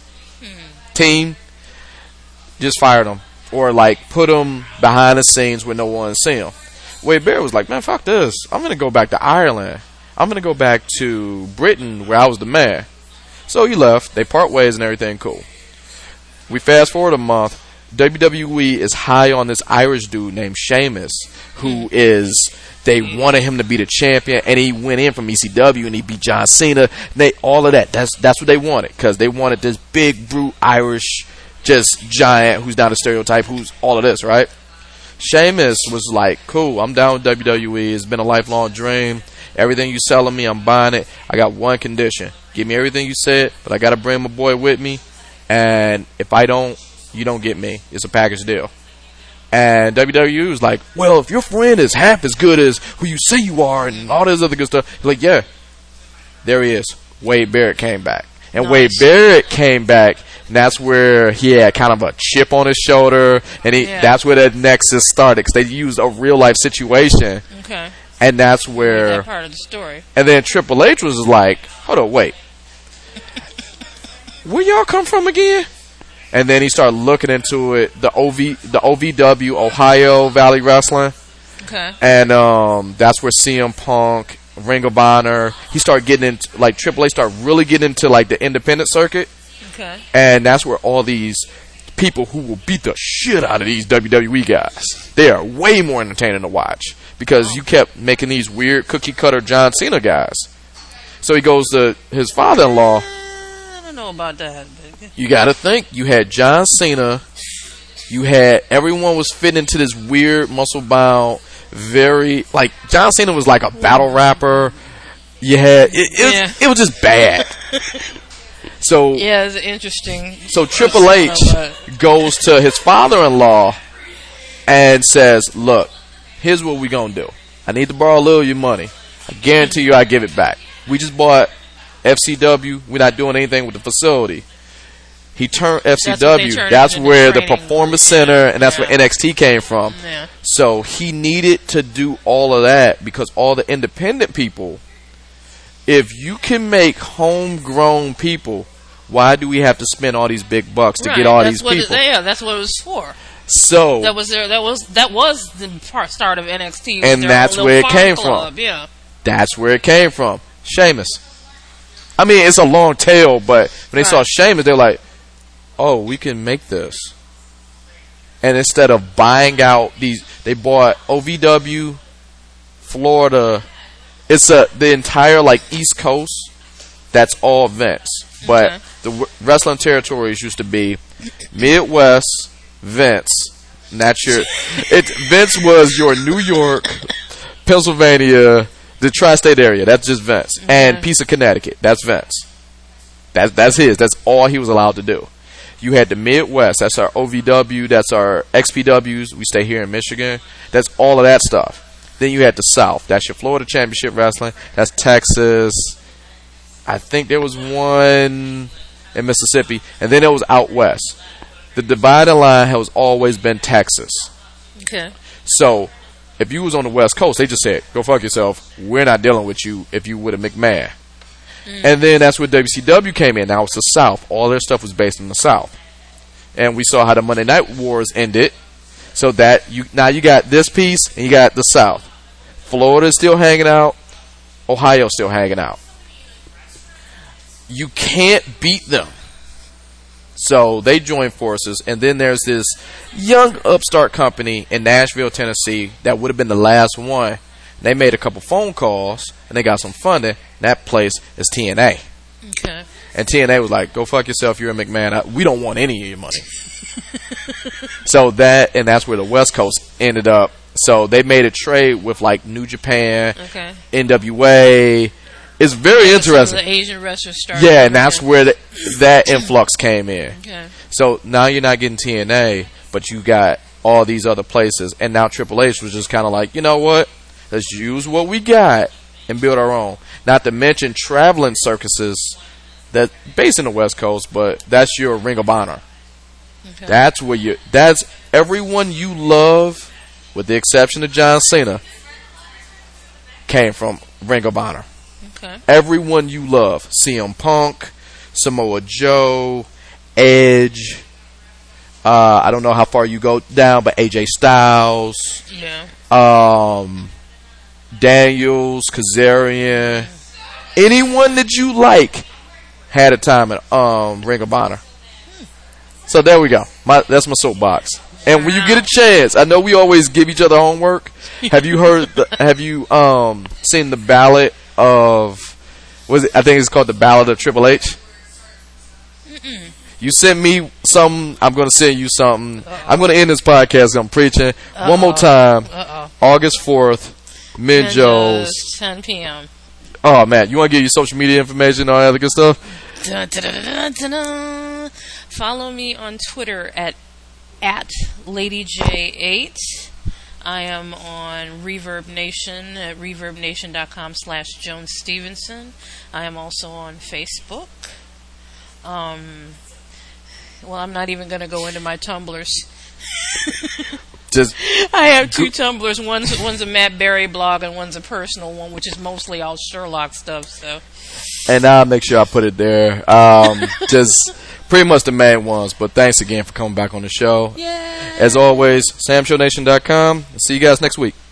team, just fired them or like put them behind the scenes where no one see them. Wade Barrett was like, man, fuck this. I'm gonna go back to Ireland. I'm gonna go back to Britain where I was the man. So he left. They part ways and everything. Cool. We fast forward a month. W W E is high on this Irish dude named Sheamus, who is, they wanted him to be the champion, and he went in from E C W and he beat John Cena. They all of that. That's that's what they wanted, because they wanted this big brute Irish, just giant who's not a stereotype, who's all of this, right? Sheamus was like, cool, I'm down with W W E. It's been a lifelong dream. Everything you selling me, I'm buying it. I got one condition: give me everything you said, but I got to bring my boy with me. And if I don't, you don't get me. It's a package deal. And W W E was like, well, if your friend is half as good as who you say you are and all this other good stuff, he's like, yeah, there he is. Wade Barrett came back. And nice. Wade Barrett came back, and that's where he had kind of a chip on his shoulder, and he, yeah. that's where that nexus started, because they used a real-life situation. Okay. And that's where... that part of the story. And then Triple H was like, hold on, wait. Where y'all come from again? And then he started looking into it, the O V, the O V W, Ohio Valley Wrestling. Okay. And um, that's where C M Punk, Ring of Honor, he started getting into, like, Triple H started really getting into, like, the independent circuit. Okay. And that's where all these people who will beat the shit out of these W W E guys, they are way more entertaining to watch, because oh. you kept making these weird cookie-cutter John Cena guys. So he goes to his father-in-law. I don't know about that. You got to think, you had John Cena, you had, everyone was fitting into this weird, muscle-bound, very, like, John Cena was like a battle rapper. You had, it, it, yeah. was, it was just bad. So yeah, it's interesting. So Triple H goes to his father-in-law and says, look, here's what we going to do. I need to borrow a little of your money. I guarantee you I give it back. We just bought F C W. We're not doing anything with the facility. He turned F C W. That's, that's where the, the Performance Center, and that's yeah. where N X T came from. Yeah. So he needed to do all of that, because all the independent people, if you can make homegrown people, why do we have to spend all these big bucks to right. get all that's these what people? It, yeah, that's what it was for. So that was there. That was that was the part, start of N X T, and that's where it came club. from. Yeah, that's where it came from. Sheamus. I mean, it's a long tail, but when they right. saw Sheamus, they're like, oh, we can make this. And instead of buying out these, they bought O V W, Florida. It's a the entire like East Coast. That's all Vince. But okay. the w- wrestling territories used to be Midwest, Vince. And that's your. It Vince was your New York, Pennsylvania, the tri-state area. That's just Vince. Okay. And piece of Connecticut. That's Vince. That's that's his. That's all he was allowed to do. You had the Midwest. That's our O V W. That's our X P Ws. We stay here in Michigan. That's all of that stuff. Then you had the South. That's your Florida Championship Wrestling. That's Texas. I think there was one in Mississippi. And then it was out west. The dividing line has always been Texas. Okay. So if you was on the West Coast, they just said, go fuck yourself. We're not dealing with you if you with a McMahon. Mm. And then that's where W C W came in. Now it's the South. All their stuff was based in the South. And we saw how the Monday Night Wars ended. So that you now you got this piece and you got the South. Florida's still hanging out. Ohio's still hanging out. You can't beat them. So they joined forces, and then there's this young upstart company in Nashville, Tennessee that would have been the last one. They made a couple phone calls, and they got some funding. And that place is T N A. Okay. And T N A was like, go fuck yourself, you're a McMahon. We don't want any of your money. So that, and that's where the West Coast ended up. So they made a trade with like New Japan, okay. N W A. It's very yeah, interesting. The Asian wrestlers started. Yeah, and that's where the, that influx came in. Okay. So now you're not getting T N A, but you got all these other places. And now Triple H was just kind of like, you know what? Let's use what we got and build our own. Not to mention traveling circuses that based in the West Coast, but that's your Ring of Honor. Okay. That's where you. That's everyone you love, with the exception of John Cena, came from Ring of Honor. Okay. Everyone you love, C M Punk, Samoa Joe, Edge. Uh, I don't know how far you go down, but A J Styles. Yeah. Um, Daniels, Kazarian. Anyone that you like had a time at um, Ring of Honor. So there we go. My that's my soapbox. And when you get a chance, I know we always give each other homework. Have you heard? The, have you um seen the ballad of? Was it? I think it's called the Ballad of Triple H. Mm-mm. You send me something, I'm going to send you something. Uh-oh. I'm going to end this podcast. I'm preaching Uh-oh. one more time. Uh-oh. August fourth, Minjo's, ten p.m. Oh man, you want to give your social media information and all that other good stuff? Dun, dun, dun, dun, dun, dun. Follow me on Twitter at at Lady J eight. I am on Reverb Nation at reverbnation.com slash Joan Stevenson. I am also on Facebook. Um, well, I'm not even going to go into my Tumblrs. Just I have two Tumblrs. One's one's a Matt Berry blog and one's a personal one, which is mostly all Sherlock stuff. So, and I'll make sure I put it there. Um, just pretty much the main ones. But thanks again for coming back on the show. Yeah. As always, sam show nation dot com. See you guys next week.